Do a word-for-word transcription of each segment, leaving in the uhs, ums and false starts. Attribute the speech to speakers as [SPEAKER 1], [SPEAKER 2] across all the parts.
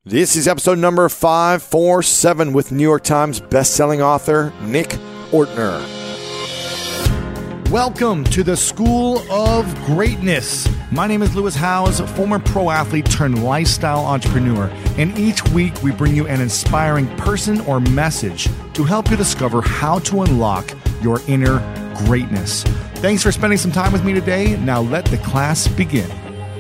[SPEAKER 1] This is episode number five forty-seven with New York Times bestselling author Nick Ortner.
[SPEAKER 2] Welcome to the School of Greatness. My name is Lewis Howes, former pro athlete turned lifestyle entrepreneur, and each week we bring you an inspiring person or message to help you discover how to unlock your inner greatness. Thanks for spending some time with me today. Now let the class begin.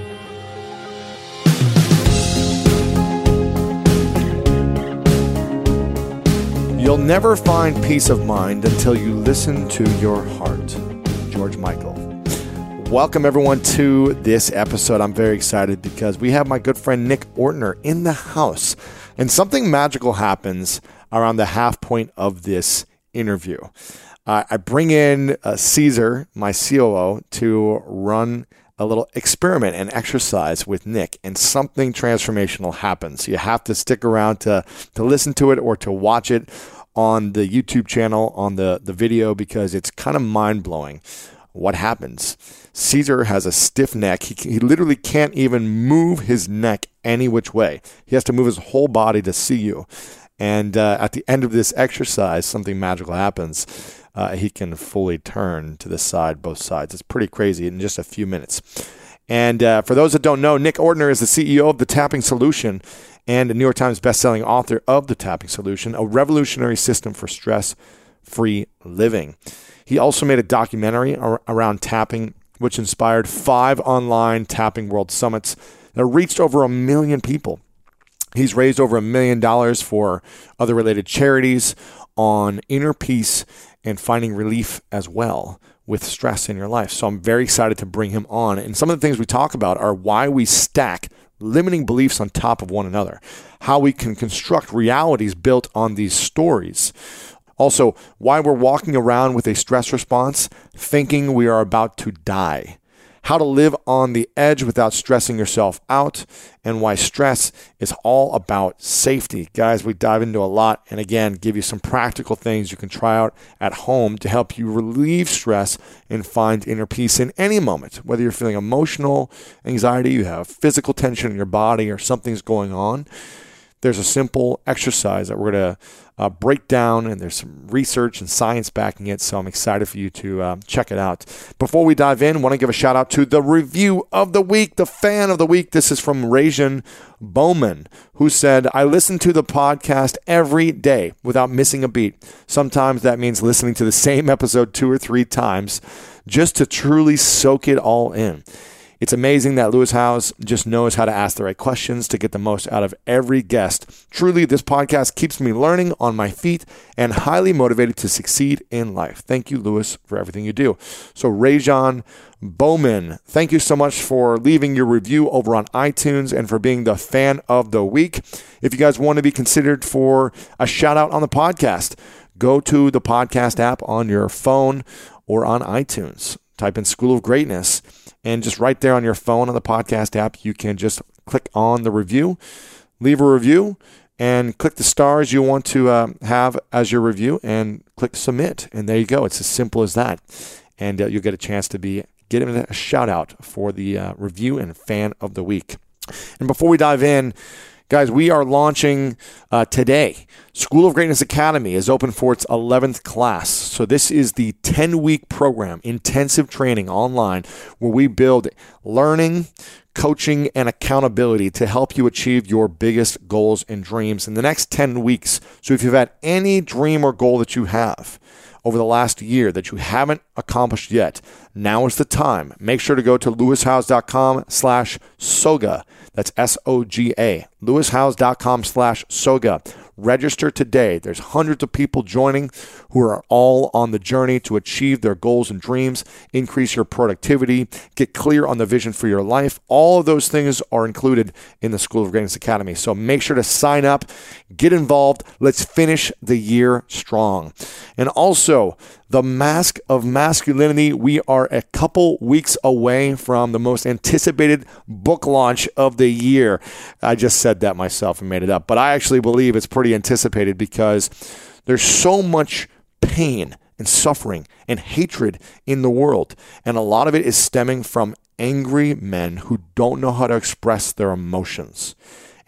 [SPEAKER 1] You'll never find peace of mind until you listen to your heart. George Michael. Welcome everyone to this episode. I'm very excited because we have my good friend Nick Ortner in the house, and something magical happens around the half point of this interview. Uh, I bring in uh, Caesar, my C O O, to run a little experiment and exercise with Nick, and something transformational happens. You have to stick around to, to listen to it or to watch it on the YouTube channel, on the, the video, because it's kind of mind-blowing what happens. Caesar has a stiff neck. He, he literally can't even move his neck any which way. He has to move his whole body to see you. And uh, at the end of this exercise, something magical happens. Uh, he can fully turn to the side, both sides. It's pretty crazy in just a few minutes. And uh, for those that don't know, Nick Ortner is the C E O of The Tapping Solution and a New York Times bestselling author of The Tapping Solution, a revolutionary system for stress-free living. He also made a documentary ar- around tapping, which inspired five online tapping world summits that reached over a million people. He's raised over a million dollars for other related charities on inner peace and finding relief as well with stress in your life. So I'm very excited to bring him on. And some of the things we talk about are why we stack limiting beliefs on top of one another, how we can construct realities built on these stories. Also, why we're walking around with a stress response thinking we are about to die. How to live on the edge without stressing yourself out, and why stress is all about safety. Guys, we dive into a lot, and again, give you some practical things you can try out at home to help you relieve stress and find inner peace in any moment. Whether you're feeling emotional anxiety, you have physical tension in your body, or something's going on, there's a simple exercise that we're going to uh, break down, and there's some research and science backing it, so I'm excited for you to uh, check it out. Before we dive in, I want to give a shout out to the review of the week, the fan of the week. This is from Rajan Bowman, who said, I listen to the podcast every day without missing a beat. Sometimes that means listening to the same episode two or three times just to truly soak it all in. It's amazing that Lewis Howes just knows how to ask the right questions to get the most out of every guest. Truly, this podcast keeps me learning on my feet and highly motivated to succeed in life. Thank you, Lewis, for everything you do. So Rajan Bowman, thank you so much for leaving your review over on iTunes and for being the fan of the week. If you guys want to be considered for a shout out on the podcast, go to the podcast app on your phone or on iTunes. Type in School of Greatness. And just right there on your phone on the podcast app, you can just click on the review, leave a review, and click the stars you want to uh, have as your review, and click submit. And there you go. It's as simple as that. And uh, you'll get a chance to be getting a shout out for the uh, review and fan of the week. And before we dive in, guys, we are launching uh, today. School of Greatness Academy is open for its eleventh class. So this is the ten-week program, intensive training online, where we build learning, coaching, and accountability to help you achieve your biggest goals and dreams in the next ten weeks. So if you've had any dream or goal that you have over the last year that you haven't accomplished yet, now is the time. Make sure to go to lewishowes.com slash soga. That's S O G A. lewishowes.com slash soga. Register today. There's hundreds of people joining who are all on the journey to achieve their goals and dreams, increase your productivity, get clear on the vision for your life. All of those things are included in the School of Greatness Academy. So make sure to sign up, get involved. Let's finish the year strong. And also, The Mask of Masculinity. We are a couple weeks away from the most anticipated book launch of the year. I just said that myself and made it up, but I actually believe it's pretty anticipated because there's so much pain and suffering and hatred in the world. And a lot of it is stemming from angry men who don't know how to express their emotions.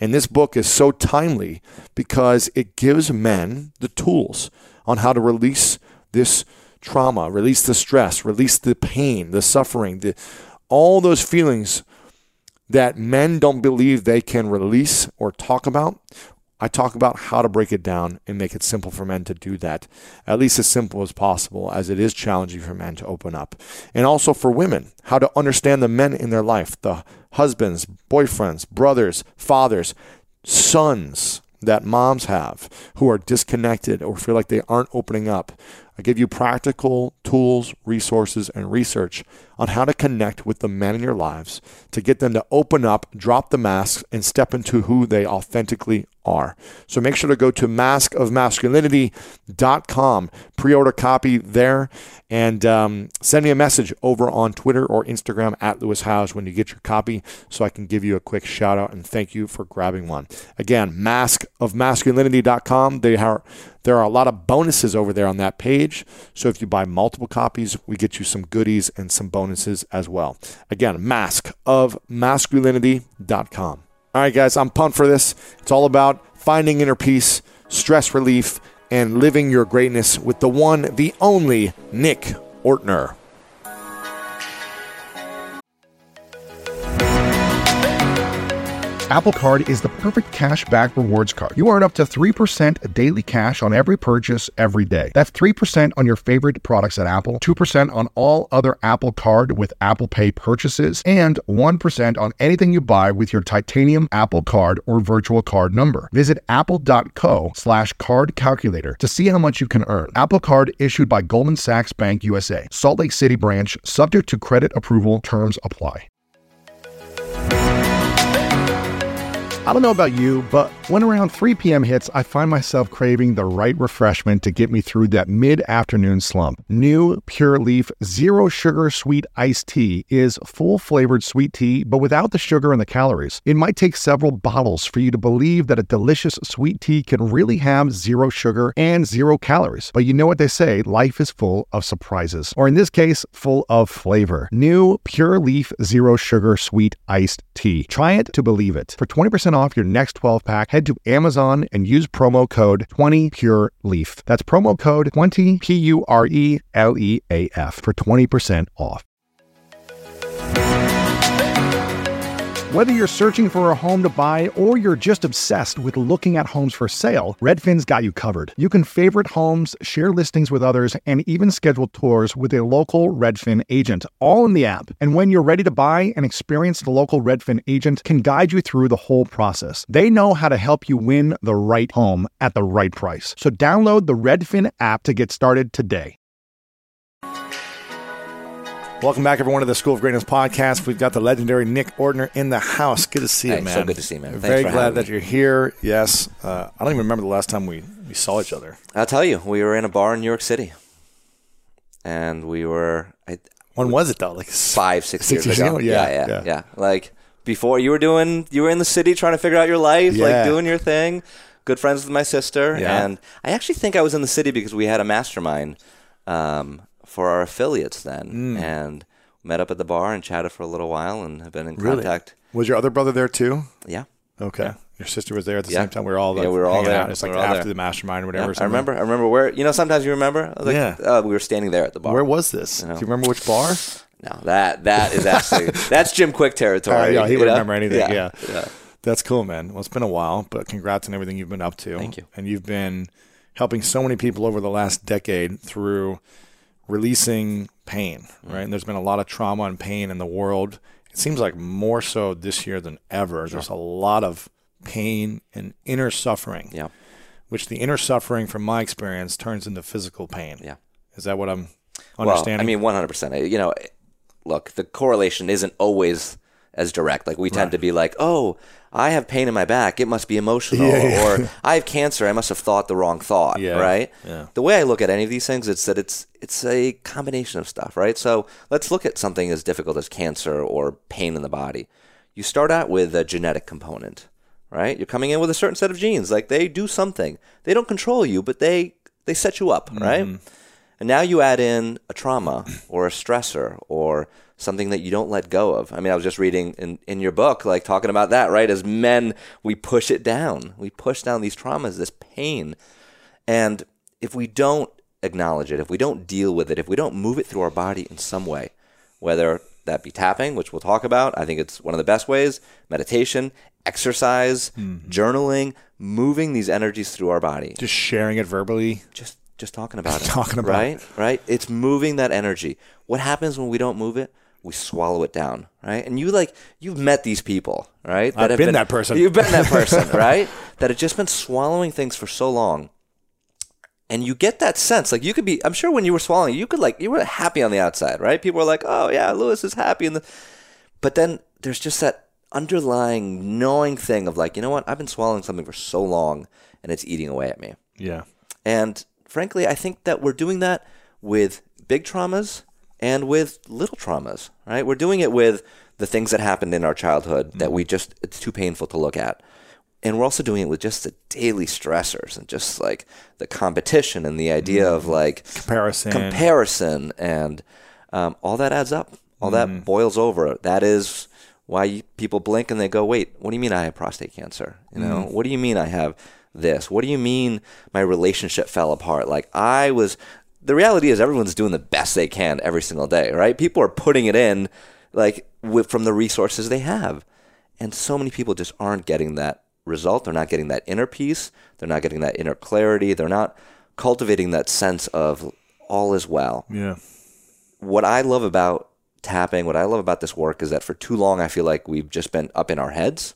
[SPEAKER 1] And this book is so timely because it gives men the tools on how to release this trauma, release the stress, release the pain, the suffering, the, all those feelings that men don't believe they can release or talk about. I talk about how to break it down and make it simple for men to do that, at least as simple as possible, as it is challenging for men to open up. And also for women, how to understand the men in their life, the husbands, boyfriends, brothers, fathers, sons that moms have who are disconnected or feel like they aren't opening up. I give you practical tools, resources, and research on how to connect with the men in your lives to get them to open up, drop the masks, and step into who they authentically are. So make sure to go to mask of masculinity dot com, pre-order copy there, and um, send me a message over on Twitter or Instagram at Lewis Howes when you get your copy so I can give you a quick shout out and thank you for grabbing one. Again, mask of masculinity dot com. They are, there are a lot of bonuses over there on that page. So if you buy multiple copies, we get you some goodies and some bonuses as well. Again, mask of masculinity dot com. All right, guys, I'm pumped for this. It's all about finding inner peace, stress relief, and living your greatness with the one, the only Nick Ortner.
[SPEAKER 3] Apple Card is the perfect cash back rewards card. You earn up to three percent daily cash on every purchase every day. That's three percent on your favorite products at Apple, two percent on all other Apple Card with Apple Pay purchases, and one percent on anything you buy with your titanium Apple Card or virtual card number. Visit apple.co slash card calculator to see how much you can earn. Apple Card issued by Goldman Sachs Bank U S A, Salt Lake City branch, subject to credit approval, terms apply. I don't know about you, but when around three p.m. hits, I find myself craving the right refreshment to get me through that mid-afternoon slump. New Pure Leaf Zero Sugar Sweet Iced Tea is full-flavored sweet tea, but without the sugar and the calories. It might take several bottles for you to believe that a delicious sweet tea can really have zero sugar and zero calories. But you know what they say, life is full of surprises. Or in this case, full of flavor. New Pure Leaf Zero Sugar Sweet Iced Tea. Try it to believe it. For twenty percent off your next twelve pack, head to Amazon and use promo code twenty pure leaf. That's promo code twenty P U R E L E A F for twenty percent off. Whether you're searching for a home to buy or you're just obsessed with looking at homes for sale, Redfin's got you covered. You can favorite homes, share listings with others, and even schedule tours with a local Redfin agent, all in the app. And when you're ready to buy, an experienced local Redfin agent can guide you through the whole process. They know how to help you win the right home at the right price. So download the Redfin app to get started today.
[SPEAKER 1] Welcome back, everyone, to the School of Greatness podcast. We've got the legendary Nick Ortner in the house. Good to see
[SPEAKER 4] hey,
[SPEAKER 1] you, man.
[SPEAKER 4] So good to see you, man. Thanks
[SPEAKER 1] Very
[SPEAKER 4] for
[SPEAKER 1] glad that
[SPEAKER 4] me.
[SPEAKER 1] you're here. Yes. Uh, I don't even remember the last time we, we saw each other.
[SPEAKER 4] I'll tell you, we were in a bar in New York City. And we were... I,
[SPEAKER 1] when was it, though? Like
[SPEAKER 4] Five, six,
[SPEAKER 1] six
[SPEAKER 4] years,
[SPEAKER 1] years
[SPEAKER 4] ago.
[SPEAKER 1] ago? Yeah,
[SPEAKER 4] yeah, yeah,
[SPEAKER 1] yeah.
[SPEAKER 4] yeah. Like, before you were doing... You were in the city trying to figure out your life,
[SPEAKER 1] Yeah.
[SPEAKER 4] like doing your thing. Good friends with my sister.
[SPEAKER 1] Yeah.
[SPEAKER 4] And I actually think I was in the city because we had a mastermind um, for our affiliates then.
[SPEAKER 1] Mm.
[SPEAKER 4] And... met up at the bar and chatted for a little while and have been in
[SPEAKER 1] Really?
[SPEAKER 4] contact.
[SPEAKER 1] Was your other brother there, too?
[SPEAKER 4] Yeah.
[SPEAKER 1] Okay.
[SPEAKER 4] Yeah.
[SPEAKER 1] Your sister was there at the
[SPEAKER 4] Yeah.
[SPEAKER 1] same time. We were all like,
[SPEAKER 4] Yeah, we were all
[SPEAKER 1] hanging
[SPEAKER 4] there.
[SPEAKER 1] out. It's
[SPEAKER 4] We
[SPEAKER 1] like
[SPEAKER 4] were all
[SPEAKER 1] after
[SPEAKER 4] there.
[SPEAKER 1] the mastermind or whatever.
[SPEAKER 4] Yeah, I
[SPEAKER 1] something.
[SPEAKER 4] remember. I remember where, you know, sometimes you remember. I was like,
[SPEAKER 1] Yeah.
[SPEAKER 4] uh, we were standing there at the bar.
[SPEAKER 1] Where was this?
[SPEAKER 4] You know?
[SPEAKER 1] Do you remember which bar?
[SPEAKER 4] No, that that is actually that's Jim Quick territory.
[SPEAKER 1] Uh, yeah, he
[SPEAKER 4] you
[SPEAKER 1] would
[SPEAKER 4] know?
[SPEAKER 1] remember anything. Yeah.
[SPEAKER 4] yeah, yeah.
[SPEAKER 1] That's cool, man. Well, it's been a while, but congrats on everything you've been up to.
[SPEAKER 4] Thank you.
[SPEAKER 1] And you've been helping so many people over the last decade through releasing pain, right? And there's been a lot of trauma and pain in the world. It seems like more so this year than ever. There's a lot of pain and inner suffering,
[SPEAKER 4] Yeah.
[SPEAKER 1] which the inner suffering, from my experience, turns into physical pain.
[SPEAKER 4] Yeah.
[SPEAKER 1] Is that what I'm
[SPEAKER 4] Well,
[SPEAKER 1] understanding?
[SPEAKER 4] I mean, one hundred percent. You know, look, the correlation isn't always as direct. Like we tend
[SPEAKER 1] Right.
[SPEAKER 4] to be like, oh, I have pain in my back. It must be emotional.
[SPEAKER 1] Yeah, yeah.
[SPEAKER 4] Or I have cancer. I must have thought the wrong thought.
[SPEAKER 1] Yeah,
[SPEAKER 4] Right.
[SPEAKER 1] yeah.
[SPEAKER 4] The way I look at any of these things, it's that it's it's a combination of stuff. Right. So let's look at something as difficult as cancer or pain in the body. You start out with a genetic component. Right. You're coming in with a certain set of genes. Like they do something. They don't control you, but they they set you up. Right.
[SPEAKER 1] Mm-hmm.
[SPEAKER 4] And now you add in a trauma or a stressor or something that you don't let go of. I mean, I was just reading in, in your book, like talking about that, right? As men, we push it down. We push down these traumas, this pain. And if we don't acknowledge it, if we don't deal with it, if we don't move it through our body in some way, whether that be tapping, which we'll talk about, I think it's one of the best ways, meditation, exercise, mm-hmm. journaling, moving these energies through our body.
[SPEAKER 1] Just sharing it verbally.
[SPEAKER 4] Just Just talking about it.
[SPEAKER 1] Talking about
[SPEAKER 4] right?
[SPEAKER 1] it.
[SPEAKER 4] Right? It's moving that energy. What happens when we don't move it? We swallow it down, right? And you like, you've met these people, right?
[SPEAKER 1] That I've been, been that person.
[SPEAKER 4] You've been that person, right? That have just been swallowing things for so long. And you get that sense, like you could be, I'm sure when you were swallowing, you could like, you were happy on the outside, right? People were like, oh yeah, Lewis is happy. And the, but then there's just that underlying gnawing thing of like, you know what? I've been swallowing something for so long and it's eating away at me.
[SPEAKER 1] Yeah.
[SPEAKER 4] And frankly, I think that we're doing that with big traumas and with little traumas, right? We're doing it with the things that happened in our childhood mm-hmm. that we just, it's too painful to look at. And we're also doing it with just the daily stressors and just like the competition and the idea mm-hmm. of like
[SPEAKER 1] comparison,
[SPEAKER 4] comparison, and um, all that adds up. All mm-hmm. that boils over. That is why you, people blink and they go, "Wait, what do you mean I have prostate cancer? You know, mm-hmm. what do you mean I have this? What do you mean my relationship fell apart? Like I was." The reality is everyone's doing the best they can every single day, right? People are putting it in, like with, from the resources they have, and so many people just aren't getting that result. They're not getting that inner peace. They're not getting that inner clarity. They're not cultivating that sense of all is well.
[SPEAKER 1] Yeah.
[SPEAKER 4] What I love about tapping, what I love about this work is that for too long I feel like we've just been up in our heads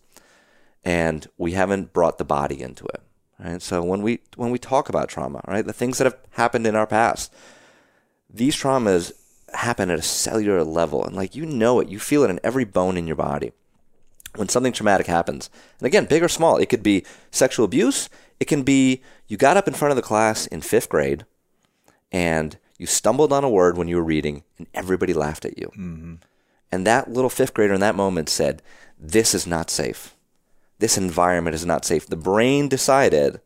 [SPEAKER 4] and we haven't brought the body into it. Right? So when we when we talk about trauma, right, the things that have happened in our past, these traumas happen at a cellular level, and like you know it, you feel it in every bone in your body. When something traumatic happens, and again, big or small, it could be sexual abuse, it can be you got up in front of the class in fifth grade, and you stumbled on a word when you were reading, and everybody laughed at you, mm-hmm. and that little fifth grader in that moment said, "This is not safe. This environment is not safe." The brain decided,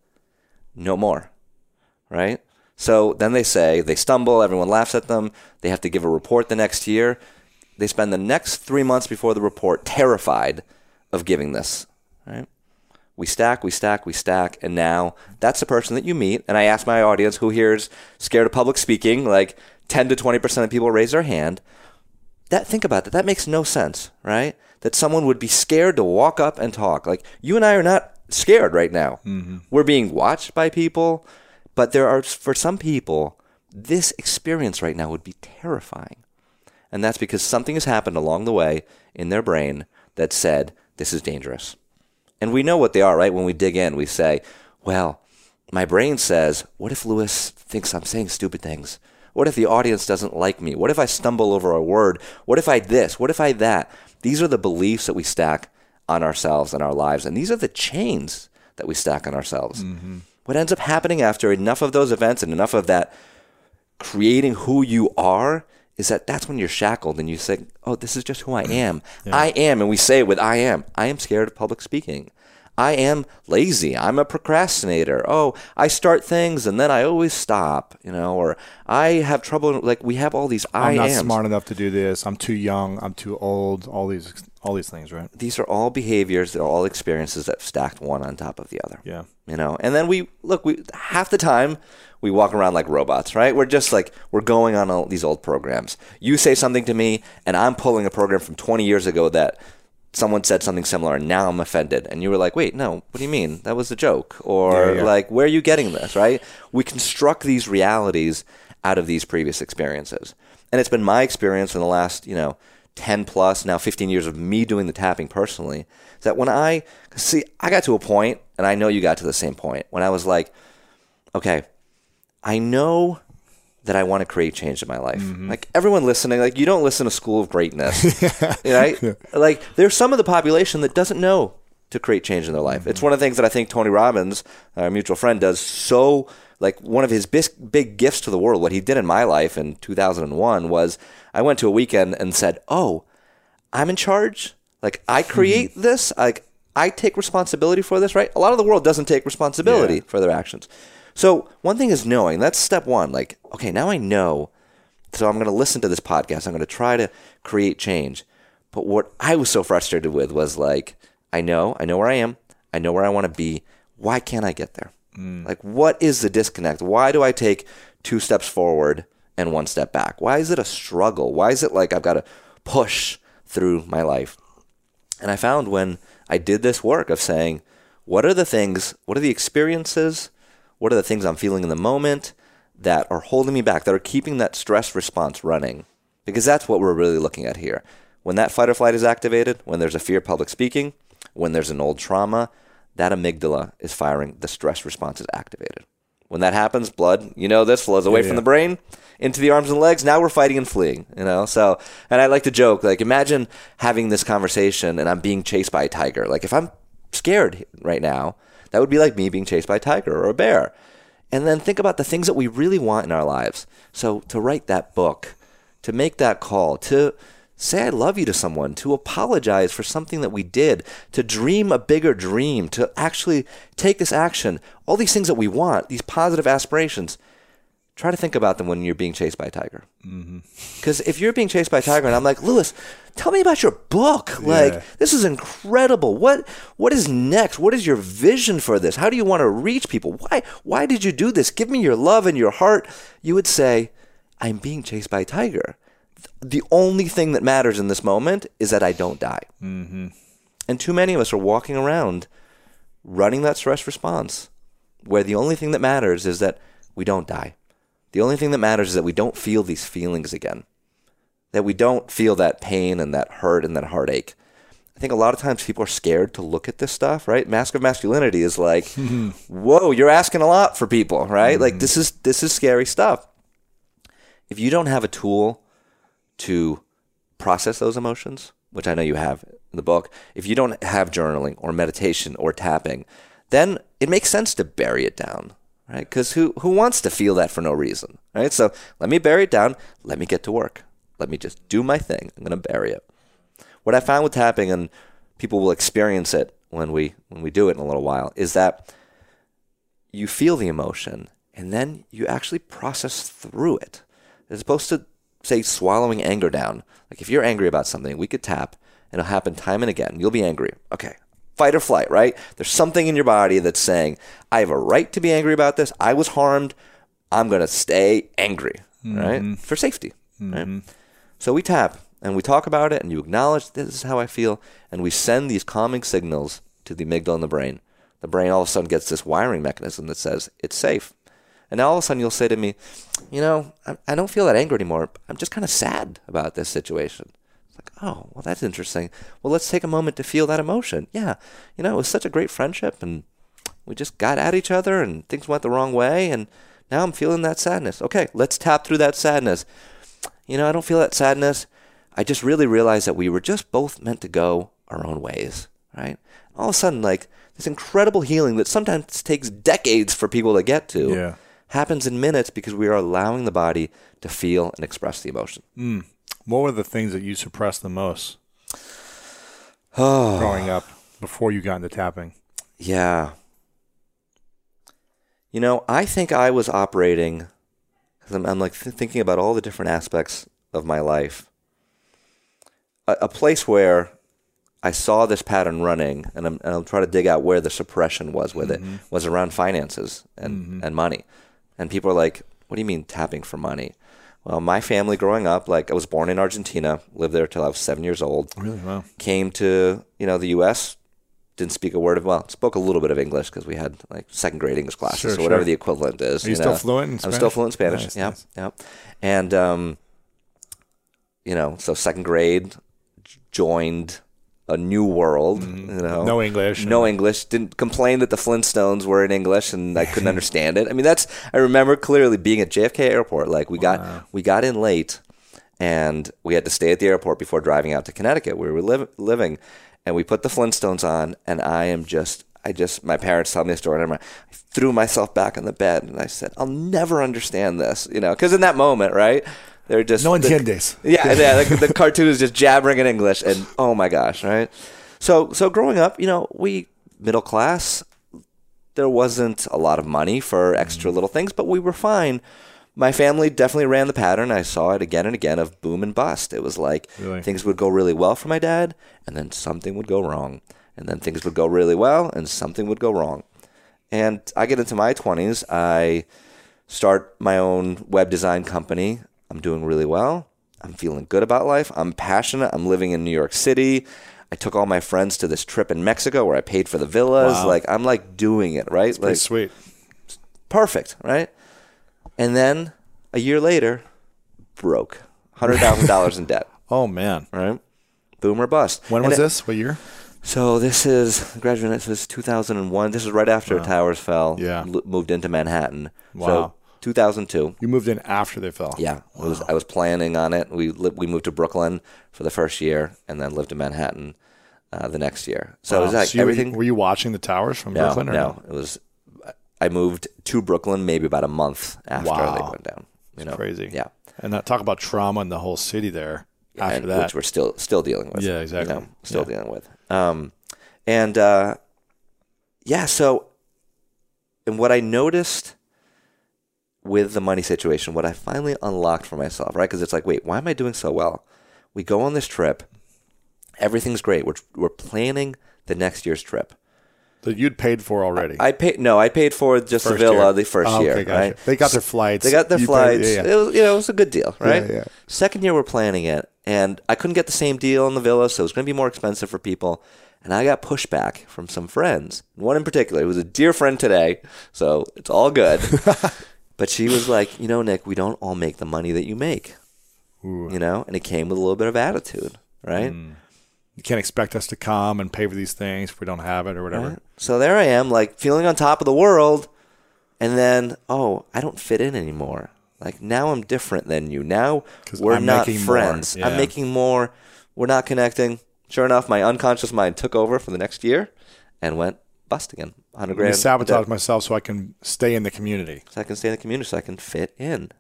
[SPEAKER 4] no more, right? So then they say, they stumble, everyone laughs at them, they have to give a report the next year. They spend the next three months before the report terrified of giving this, right? We stack, we stack, we stack, and now that's the person that you meet. And I ask my audience, who here is scared of public speaking, like ten to twenty percent of people raise their hand. That, think about that. That makes no sense, right? That someone would be scared to walk up and talk. Like, you and I are not scared right now. Mm-hmm. We're being watched by people. But there are, for some people, this experience right now would be terrifying. And that's because something has happened along the way in their brain that said, this is dangerous. And we know what they are, right? When we dig in, we say, well, my brain says, what if Lewis thinks I'm saying stupid things? What if the audience doesn't like me? What if I stumble over a word? What if I this? What if I that? These are the beliefs that we stack on ourselves and our lives. And these are the chains that we stack on ourselves. Mm-hmm. What ends up happening after enough of those events and enough of that creating who you are is that that's when you're shackled and you say, oh, this is just who I am. Yeah. I am. And we say it with I am. I am scared of public speaking. I am lazy. I'm a procrastinator. Oh, I start things and then I always stop, you know, or I have trouble. Like we have all these I ams.
[SPEAKER 1] I'm not smart enough to do this. I'm too young. I'm too old. All these, all these things, right?
[SPEAKER 4] These are all behaviors. They're all experiences that stacked one on top of the other.
[SPEAKER 1] Yeah.
[SPEAKER 4] You know, and then we look, we half the time we walk around like robots, right? We're just like, we're going on all these old programs. You say something to me and I'm pulling a program from twenty years ago that someone said something similar and now I'm offended. And you were like, wait, no, what do you mean? That was a joke. Or yeah, yeah. like, where are you getting this, right? We construct these realities out of these previous experiences. And it's been my experience in the last, you know, ten plus, now fifteen years of me doing the tapping personally, that when I, see, I got to a point, and I know you got to the same point, when I was like, okay, I know that I want to create change in my life. Mm-hmm. Like everyone listening, like you don't listen to School of Greatness, right? Yeah. Like there's some of the population that doesn't know to create change in their life. Mm-hmm. It's one of the things that I think Tony Robbins, our mutual friend, does so, like one of his big, big gifts to the world, what he did in my life in two thousand one was I went to a weekend and said, oh, I'm in charge. Like I create mm-hmm. this. Like I take responsibility for this, right? A lot of the world doesn't take responsibility yeah. for their actions. So one thing is knowing. That's step one. Like, okay, now I know. So I'm going to listen to this podcast. I'm going to try to create change. But what I was so frustrated with was like, I know, I know where I am. I know where I want to be. Why can't I get there? Mm. Like, what is the disconnect? Why do I take two steps forward and one step back? Why is it a struggle? Why is it like I've got to push through my life? And I found when I did this work of saying, what are the things, what are the experiences, what are the things I'm feeling in the moment that are holding me back, that are keeping that stress response running? Because that's what we're really looking at here. When that fight or flight is activated, when there's a fear of public speaking, when there's an old trauma, that amygdala is firing, the stress response is activated. When that happens, blood, you know this, flows away yeah, from yeah. the brain into the arms and legs. Now we're fighting and fleeing, you know? So, and I like to joke, like, imagine having this conversation and I'm being chased by a tiger. Like, if I'm scared right now, that would be like me being chased by a tiger or a bear. And then think about the things that we really want in our lives. So to write that book, to make that call, to say I love you to someone, to apologize for something that we did, to dream a bigger dream, to actually take this action, all these things that we want, these positive aspirations, try to think about them when you're being chased by a tiger. Because mm-hmm. if you're being chased by a tiger and I'm like, Lewis, tell me about your book. Like, yeah. this is incredible. What What is next? What is your vision for this? How do you want to reach people? Why Why did you do this? Give me your love and your heart. You would say, I'm being chased by a tiger. The only thing that matters in this moment is that I don't die. Mm-hmm. And too many of us are walking around running that stress response where the only thing that matters is that we don't die. The only thing that matters is that we don't feel these feelings again, that we don't feel that pain and that hurt and that heartache. I think a lot of times people are scared to look at this stuff, right? Mask of Masculinity is like, whoa, you're asking a lot for people, right? Mm-hmm. Like this is this is scary stuff. If you don't have a tool to process those emotions, which I know you have in the book, if you don't have journaling or meditation or tapping, then it makes sense to bury it down, right? Because who, who wants to feel that for no reason, right? So let me bury it down. Let me get to work. Let me just do my thing. I'm going to bury it. What I found with tapping, and people will experience it when we when we do it in a little while, is that you feel the emotion and then you actually process through it. As opposed to, say, swallowing anger down. Like if you're angry about something, we could tap and it'll happen time and again. You'll be angry. Okay. Fight or flight, right? There's something in your body that's saying, I have a right to be angry about this. I was harmed. I'm going to stay angry, mm-hmm. right? For safety, mm-hmm. right? So we tap and we talk about it and you acknowledge this is how I feel. And we send these calming signals to the amygdala in the brain. The brain all of a sudden gets this wiring mechanism that says it's safe. And now all of a sudden you'll say to me, you know, I, I don't feel that anger anymore. I'm just kind of sad about this situation. It's like, oh, well, that's interesting. Well, let's take a moment to feel that emotion. Yeah, you know, it was such a great friendship and we just got at each other and things went the wrong way. And now I'm feeling that sadness. Okay, let's tap through that sadness. You know, I don't feel that sadness. I just really realized that we were just both meant to go our own ways, right? All of a sudden, like, this incredible healing that sometimes takes decades for people to get to. Yeah. Happens in minutes because we are allowing the body to feel and express the emotion.
[SPEAKER 2] Mm. What were the things that you suppressed the most oh. growing up before you got into tapping?
[SPEAKER 4] Yeah. You know, I think I was operating, because I'm, I'm like th- thinking about all the different aspects of my life. A, a place where I saw this pattern running, and I'm, and I'm trying to dig out where the suppression was with mm-hmm. it, was around finances and, mm-hmm. and money. And people are like, what do you mean tapping for money? Well, my family growing up, like I was born in Argentina, lived there till I was seven years old.
[SPEAKER 2] Really? Wow.
[SPEAKER 4] Came to, you know, the U S, didn't speak a word of, well, spoke a little bit of English because we had like second grade English classes sure, or whatever sure. the equivalent is.
[SPEAKER 2] Are you, you
[SPEAKER 4] know?
[SPEAKER 2] still fluent in Spanish?
[SPEAKER 4] I'm still fluent in Spanish, nice, yeah.
[SPEAKER 2] Nice.
[SPEAKER 4] yeah. And, um, you know, so second grade, joined a new world, mm-hmm. you know.
[SPEAKER 2] No English.
[SPEAKER 4] No English. Didn't complain that the Flintstones were in English and I couldn't understand it. I mean, that's, I remember clearly being at J F K Airport. Like we wow. got, we got in late and we had to stay at the airport before driving out to Connecticut where we were li- living. And we put the Flintstones on and I am just, I just, my parents tell me a story and I threw myself back on the bed and I said, I'll never understand this, you know, because in that moment, right? They're just
[SPEAKER 2] no entiendes.
[SPEAKER 4] Yeah, yeah. The, the cartoon is just jabbering in English, and oh my gosh, right? So so growing up, you know, we middle class, there wasn't a lot of money for extra little things, but we were fine. My family definitely ran the pattern. I saw it again and again of boom and bust. It was like
[SPEAKER 1] Really?
[SPEAKER 4] things would go really well for my dad, and then something would go wrong. And then things would go really well, and something would go wrong. And I get into my twenties. I start my own web design company. I'm doing really well. I'm feeling good about life. I'm passionate. I'm living in New York City. I took all my friends to this trip in Mexico where I paid for the villas.
[SPEAKER 1] Wow.
[SPEAKER 4] Like, I'm like doing it, right?
[SPEAKER 1] Pretty
[SPEAKER 4] Like,
[SPEAKER 1] sweet.
[SPEAKER 4] perfect, right? And then a year later, broke. one hundred thousand dollars in debt,
[SPEAKER 1] Oh, man.
[SPEAKER 4] right? Boom or bust.
[SPEAKER 1] When
[SPEAKER 4] And
[SPEAKER 1] was
[SPEAKER 4] it-
[SPEAKER 1] this? What year?
[SPEAKER 4] So this is, graduated, this is two thousand one. This is right after
[SPEAKER 1] Wow.
[SPEAKER 4] towers fell.
[SPEAKER 1] Yeah.
[SPEAKER 4] L- moved into Manhattan.
[SPEAKER 1] Wow.
[SPEAKER 4] So two thousand two.
[SPEAKER 1] You moved in after they fell.
[SPEAKER 4] Yeah, it was, I was planning on it. We li- we moved to Brooklyn for the first year, and then lived in Manhattan uh, the next year. So
[SPEAKER 1] Wow.
[SPEAKER 4] it was like
[SPEAKER 1] So you-
[SPEAKER 4] everything.
[SPEAKER 1] Were you watching the towers from
[SPEAKER 4] no,
[SPEAKER 1] Brooklyn? Or
[SPEAKER 4] no, it was. I moved to Brooklyn maybe about a month after
[SPEAKER 1] Wow.
[SPEAKER 4] they went down. You know,
[SPEAKER 1] Crazy.
[SPEAKER 4] Yeah,
[SPEAKER 1] And that, talk about trauma in the whole city there after
[SPEAKER 4] and,
[SPEAKER 1] that.
[SPEAKER 4] which we're still still dealing with.
[SPEAKER 1] Yeah, exactly.
[SPEAKER 4] You know, still
[SPEAKER 1] Yeah.
[SPEAKER 4] dealing with. Um, and uh, yeah, so and what I noticed with the money situation, what I finally unlocked for myself, right? Because it's like, wait, why am I doing so well? We go on this trip, everything's great. We're we're planning the next year's trip.
[SPEAKER 1] That you'd paid for already.
[SPEAKER 4] I paid no, I paid for just the
[SPEAKER 1] First
[SPEAKER 4] villa
[SPEAKER 1] year.
[SPEAKER 4] the first
[SPEAKER 1] Oh, okay,
[SPEAKER 4] year,
[SPEAKER 1] gotcha.
[SPEAKER 4] right?
[SPEAKER 1] They got their flights.
[SPEAKER 4] They got their
[SPEAKER 1] You paid-
[SPEAKER 4] flights.
[SPEAKER 1] yeah, yeah.
[SPEAKER 4] It was, you know, it was a good deal, right?
[SPEAKER 1] Yeah, yeah.
[SPEAKER 4] Second year we're planning it, and I couldn't get the same deal in the villa, so it was going to be more expensive for people. And I got pushback from some friends. One in particular, who was a dear friend today, so it's all good. But she was like, you know, Nick, we don't all make the money that you make.
[SPEAKER 1] Ooh.
[SPEAKER 4] You know, and it came with a little bit of attitude, right?
[SPEAKER 1] Mm. You can't expect us to come and pay for these things if we don't have it or whatever.
[SPEAKER 4] Right? So there I am, like feeling on top of the world, and then, oh, I don't fit in anymore. Like now I'm different than you. Now
[SPEAKER 1] 'Cause
[SPEAKER 4] we're
[SPEAKER 1] I'm
[SPEAKER 4] not
[SPEAKER 1] making more.
[SPEAKER 4] friends.
[SPEAKER 1] Yeah.
[SPEAKER 4] I'm making more. We're not connecting. Sure enough, my unconscious mind took over for the next year and went bust again. one hundred
[SPEAKER 1] I
[SPEAKER 4] grand.
[SPEAKER 1] sabotage
[SPEAKER 4] debt.
[SPEAKER 1] myself so I can stay in the community.
[SPEAKER 4] So I can stay in the community, so I can fit in.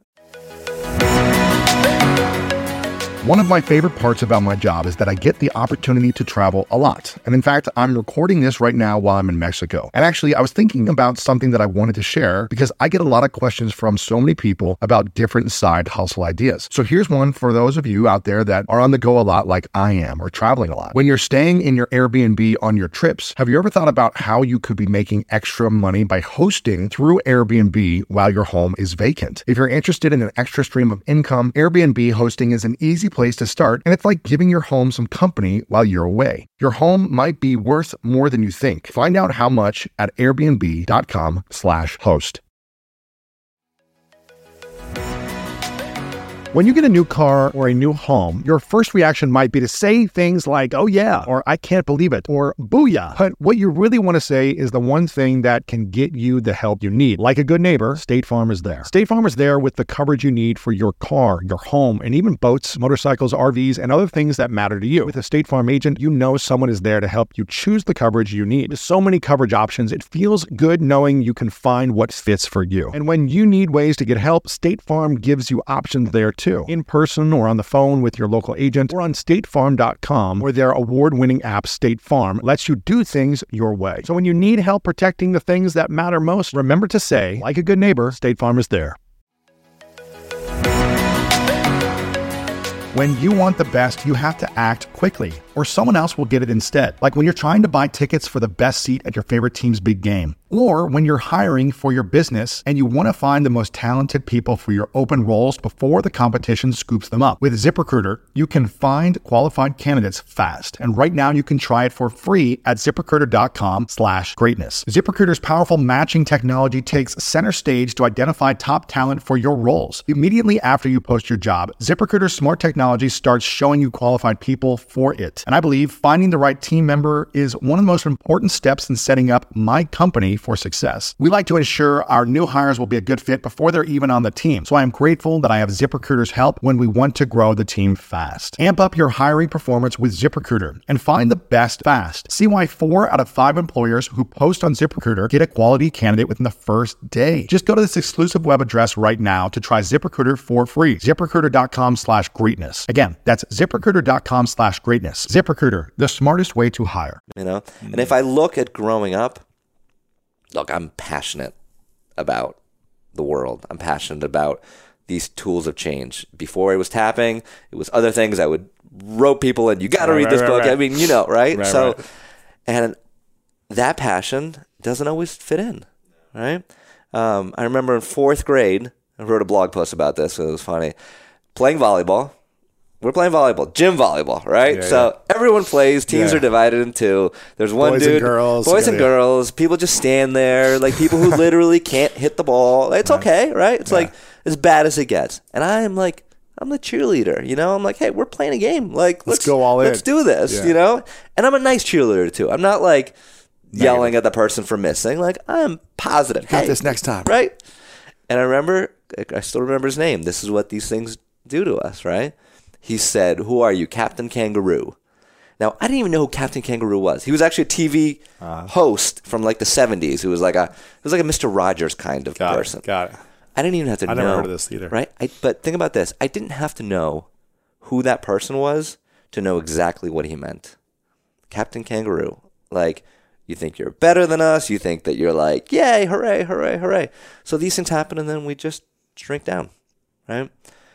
[SPEAKER 3] One of my favorite parts about my job is that I get the opportunity to travel a lot. And in fact, I'm recording this right now while I'm in Mexico. And actually, I was thinking about something that I wanted to share because I get a lot of questions from so many people about different side hustle ideas. So here's one for those of you out there that are on the go a lot like I am or traveling a lot. When you're staying in your Airbnb on your trips, have you ever thought about how you could be making extra money by hosting through Airbnb while your home is vacant? If you're interested in an extra stream of income, Airbnb hosting is an easy place to start, and it's like giving your home some company while you're away. Your home might be worth more than you think. Find out how much at airbnb.com slash host. When you get a new car or a new home, your first reaction might be to say things like, oh yeah, or I can't believe it, or booyah. But what you really want to say is the one thing that can get you the help you need. Like a good neighbor, State Farm is there. State Farm is there with the coverage you need for your car, your home, and even boats, motorcycles, R Vs, and other things that matter to you. With a State Farm agent, you know someone is there to help you choose the coverage you need. With so many coverage options, it feels good knowing you can find what fits for you. And when you need ways to get help, State Farm gives you options there too. In person or on the phone with your local agent or on state farm dot com, where their award-winning app State Farm lets you do things your way. So when you need help protecting the things that matter most, remember to say, like a good neighbor, State Farm is there. When you want the best, you have to act quickly, or someone else will get it instead. Like when you're trying to buy tickets for the best seat at your favorite team's big game. Or when you're hiring for your business and you want to find the most talented people for your open roles before the competition scoops them up. With ZipRecruiter, you can find qualified candidates fast. And right now you can try it for free at ZipRecruiter.com slash greatness. ZipRecruiter's powerful matching technology takes center stage to identify top talent for your roles. Immediately after you post your job, ZipRecruiter's smart technology starts showing you qualified people for it. And I believe finding the right team member is one of the most important steps in setting up my company for success. We like to ensure our new hires will be a good fit before they're even on the team. So I am grateful that I have ZipRecruiter's help when we want to grow the team fast. Amp up your hiring performance with ZipRecruiter and find the best fast. See why four out of five employers who post on ZipRecruiter get a quality candidate within the first day. Just go to this exclusive web address right now to try ZipRecruiter for free. ZipRecruiter.com slash greatness. Again, that's ZipRecruiter.com slash greatness. ZipRecruiter, the smartest way to hire.
[SPEAKER 4] You know, mm. and if I look at growing up, look, I'm passionate about the world. I'm passionate about these tools of change. Before it was tapping, it was other things. I would rope people in. You got to
[SPEAKER 1] right,
[SPEAKER 4] read this
[SPEAKER 1] right,
[SPEAKER 4] book.
[SPEAKER 1] Right.
[SPEAKER 4] I mean, you know, right?
[SPEAKER 1] right
[SPEAKER 4] so,
[SPEAKER 1] right.
[SPEAKER 4] and that passion doesn't always fit in, right? Um, I remember in fourth grade, I wrote a blog post about this. So it was funny. Playing volleyball. We're playing volleyball, gym volleyball, right?
[SPEAKER 1] Yeah,
[SPEAKER 4] so
[SPEAKER 1] yeah.
[SPEAKER 4] everyone plays. Teams
[SPEAKER 1] yeah.
[SPEAKER 4] are divided in two. There's one
[SPEAKER 1] boys
[SPEAKER 4] dude,
[SPEAKER 1] and girls,
[SPEAKER 4] boys
[SPEAKER 1] yeah,
[SPEAKER 4] and
[SPEAKER 1] yeah.
[SPEAKER 4] girls. People just stand there, like people who literally can't hit the ball. It's
[SPEAKER 1] right.
[SPEAKER 4] okay, right? It's
[SPEAKER 1] yeah.
[SPEAKER 4] like as bad as it gets. And I am like, I'm the cheerleader, you know. I'm like, hey, we're playing a game. Like, let's,
[SPEAKER 1] let's go all in.
[SPEAKER 4] Let's do this,
[SPEAKER 1] yeah.
[SPEAKER 4] you know. And I'm a nice cheerleader too. I'm not like yelling at the person for missing. Like, I'm positive.
[SPEAKER 1] Got
[SPEAKER 4] hey,
[SPEAKER 1] this next time,
[SPEAKER 4] right? And I remember, I still remember his name. This is what these things do to us, right? He said, "Who are you, Captain Kangaroo?" Now, I didn't even know who Captain Kangaroo was. He was actually a T V uh, host from like the seventies. Who was like a, it was like a Mister Rogers kind of
[SPEAKER 1] got
[SPEAKER 4] person.
[SPEAKER 1] It, got it.
[SPEAKER 4] I didn't even have to
[SPEAKER 1] I
[SPEAKER 4] know.
[SPEAKER 1] I never heard of this either.
[SPEAKER 4] Right? I, but think about this. I didn't have to know who that person was to know exactly what he meant. Captain Kangaroo. Like, you think you're better than us. You think that you're like, yay, hooray, hooray, hooray. So these things happen and then we just shrink down, right?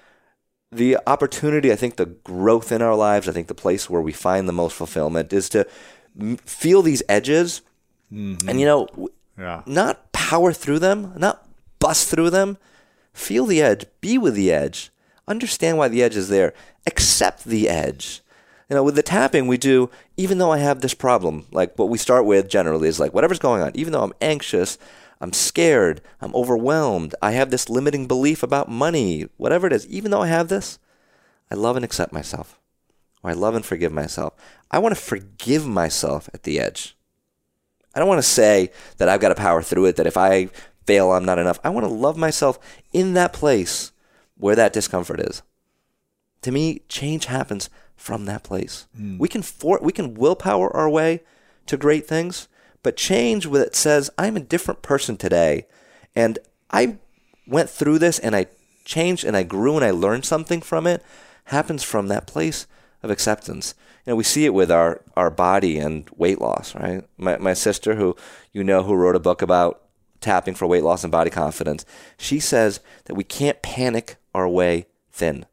[SPEAKER 4] The opportunity, I think the growth in our lives, I think the place where we find the most fulfillment is to m- feel these edges mm-hmm. and, you know,
[SPEAKER 1] yeah.
[SPEAKER 4] not power through them, not bust through them. Feel the edge. Be with the edge. Understand why the edge is there. Accept the edge. You know, with the tapping, we do, even though I have this problem, like what we start with generally is like whatever's going on, even though I'm anxious, I'm scared, I'm overwhelmed, I have this limiting belief about money, whatever it is, even though I have this, I love and accept myself. Or I love and forgive myself. I want to forgive myself at the edge. I don't want to say that I've got to power through it, that if I fail, I'm not enough. I want to love myself in that place where that discomfort is. To me, change happens from that place. Mm. We can for, we can willpower our way to great things, but change with it says, I'm a different person today, and I went through this, and I changed, and I grew, and I learned something from it, happens from that place of acceptance. You know, we see it with our, our body and weight loss, right? My my sister, who you know, who wrote a book about tapping for weight loss and body confidence, she says that we can't panic our way thin.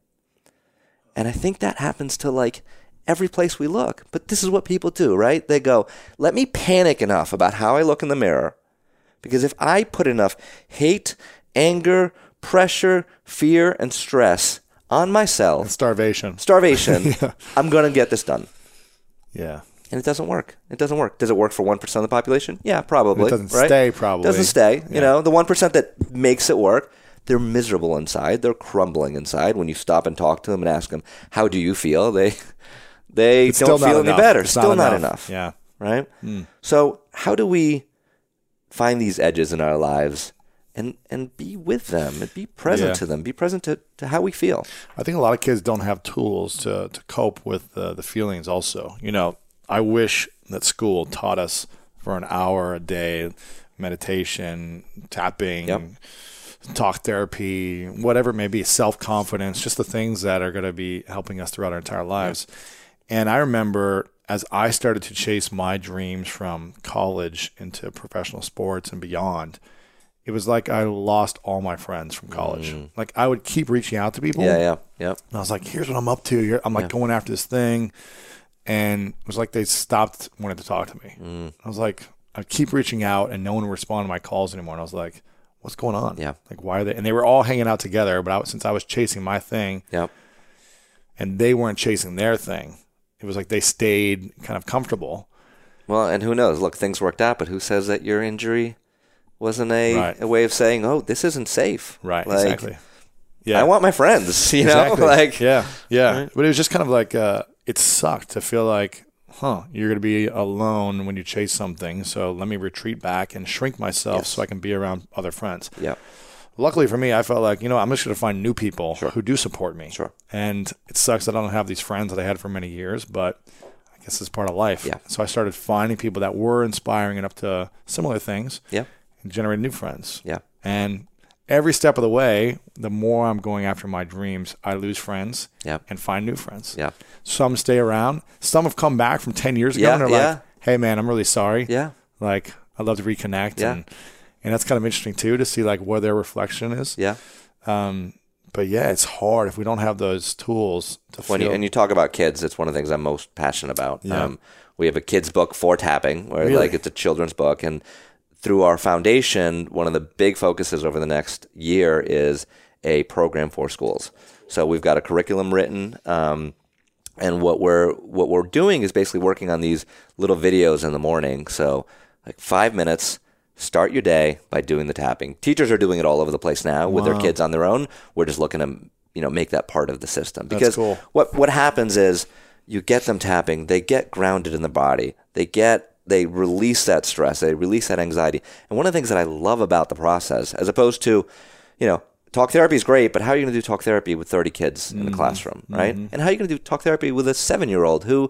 [SPEAKER 4] And I think that happens to like every place we look. But this is what people do, right? They go, let me panic enough about how I look in the mirror. Because if I put enough hate, anger, pressure, fear, and stress on myself.
[SPEAKER 1] And starvation.
[SPEAKER 4] Starvation.
[SPEAKER 1] yeah.
[SPEAKER 4] I'm going to get this done.
[SPEAKER 1] Yeah.
[SPEAKER 4] And it doesn't work. It doesn't work. Does it work for one percent of the population? Yeah, probably.
[SPEAKER 1] It doesn't
[SPEAKER 4] right?
[SPEAKER 1] stay, probably.
[SPEAKER 4] It doesn't stay.
[SPEAKER 1] Yeah.
[SPEAKER 4] You know, the one percent that makes it work, they're miserable inside. They're crumbling inside. When you stop and talk to them and ask them, how do you feel? They they
[SPEAKER 1] it's
[SPEAKER 4] don't feel any better.
[SPEAKER 1] It's
[SPEAKER 4] still
[SPEAKER 1] not
[SPEAKER 4] not
[SPEAKER 1] enough.
[SPEAKER 4] enough.
[SPEAKER 1] Yeah.
[SPEAKER 4] Right?
[SPEAKER 1] Mm.
[SPEAKER 4] So how do we find these edges in our lives and, and be with them and be present
[SPEAKER 1] yeah.
[SPEAKER 4] to them, be present to, to how we feel?
[SPEAKER 1] I think a lot of kids don't have tools to, to cope with uh, the feelings also. You know, I wish that school taught us for an hour a day, meditation, tapping,
[SPEAKER 4] yep.
[SPEAKER 1] talk therapy, whatever it may be, self-confidence, just the things that are going to be helping us throughout our entire lives. Yep. And I remember as I started to chase my dreams from college into professional sports and beyond, it was like I lost all my friends from college. Mm. Like I would keep reaching out to people.
[SPEAKER 4] Yeah, yeah, yeah.
[SPEAKER 1] And I was like, here's what I'm up to. I'm like yeah. going after this thing. And it was like they stopped wanting to talk to me. Mm. I was like, I keep reaching out and no one would respond to my calls anymore. And I was like, what's going on?
[SPEAKER 4] Yeah.
[SPEAKER 1] Like, why are they? And they were all hanging out together. But I was, since I was chasing my thing
[SPEAKER 4] yep.
[SPEAKER 1] and they weren't chasing their thing, it was like they stayed kind of comfortable.
[SPEAKER 4] Well, and who knows? Look, things worked out, but who says that your injury wasn't a,
[SPEAKER 1] right.
[SPEAKER 4] a way of saying, oh, this isn't safe?
[SPEAKER 1] Right,
[SPEAKER 4] like,
[SPEAKER 1] exactly. Yeah.
[SPEAKER 4] I want my friends, you
[SPEAKER 1] exactly.
[SPEAKER 4] know? like,
[SPEAKER 1] yeah, yeah.
[SPEAKER 4] Right?
[SPEAKER 1] But it was just kind of like, uh, it sucked to feel like, huh, you're going to be alone when you chase something. So let me retreat back and shrink myself yes. so I can be around other friends.
[SPEAKER 4] Yeah.
[SPEAKER 1] Luckily for me, I felt like, you know, I'm just going to find new people
[SPEAKER 4] sure.
[SPEAKER 1] who do support me.
[SPEAKER 4] Sure.
[SPEAKER 1] And it sucks that I don't have these friends that I had for many years, but I guess it's part of life.
[SPEAKER 4] Yeah.
[SPEAKER 1] So I started finding people that were inspiring and up to similar things.
[SPEAKER 4] Yeah.
[SPEAKER 1] And generated new friends.
[SPEAKER 4] Yeah.
[SPEAKER 1] And every step of the way, the more I'm going after my dreams, I lose friends
[SPEAKER 4] Yep.
[SPEAKER 1] and find new friends.
[SPEAKER 4] Yeah.
[SPEAKER 1] Some stay around. Some have come back from ten years ago
[SPEAKER 4] Yeah,
[SPEAKER 1] and they're
[SPEAKER 4] yeah.
[SPEAKER 1] like, hey, man, I'm really sorry.
[SPEAKER 4] Yeah.
[SPEAKER 1] Like, I'd love to reconnect.
[SPEAKER 4] Yeah.
[SPEAKER 1] And, and that's kind of interesting, too, to see, like, where their reflection is.
[SPEAKER 4] Yeah.
[SPEAKER 1] Um, but, yeah, it's hard if we don't have those tools to
[SPEAKER 4] When
[SPEAKER 1] feel.
[SPEAKER 4] you, and you talk about kids, it's one of the things I'm most passionate about.
[SPEAKER 1] Yeah.
[SPEAKER 4] Um, we have a kids book for tapping, where
[SPEAKER 1] Really?
[SPEAKER 4] like it's a children's book, and through our foundation, one of the big focuses over the next year is a program for schools. So we've got a curriculum written, um, and what we're what we're doing is basically working on these little videos in the morning. So like five minutes. Start your day by doing the tapping. Teachers are doing it all over the place now with their
[SPEAKER 1] Wow.
[SPEAKER 4] kids on their own. We're just looking to, you know, make that part of the system.
[SPEAKER 1] That's
[SPEAKER 4] Because
[SPEAKER 1] cool.
[SPEAKER 4] what what happens is you get them tapping, they get grounded in the body. They get they release that stress, they release that anxiety. And one of the things that I love about the process, as opposed to, you know, talk therapy is great, but how are you going to do talk therapy with thirty kids in the classroom, right? And how are you going to do talk therapy with a seven-year-old who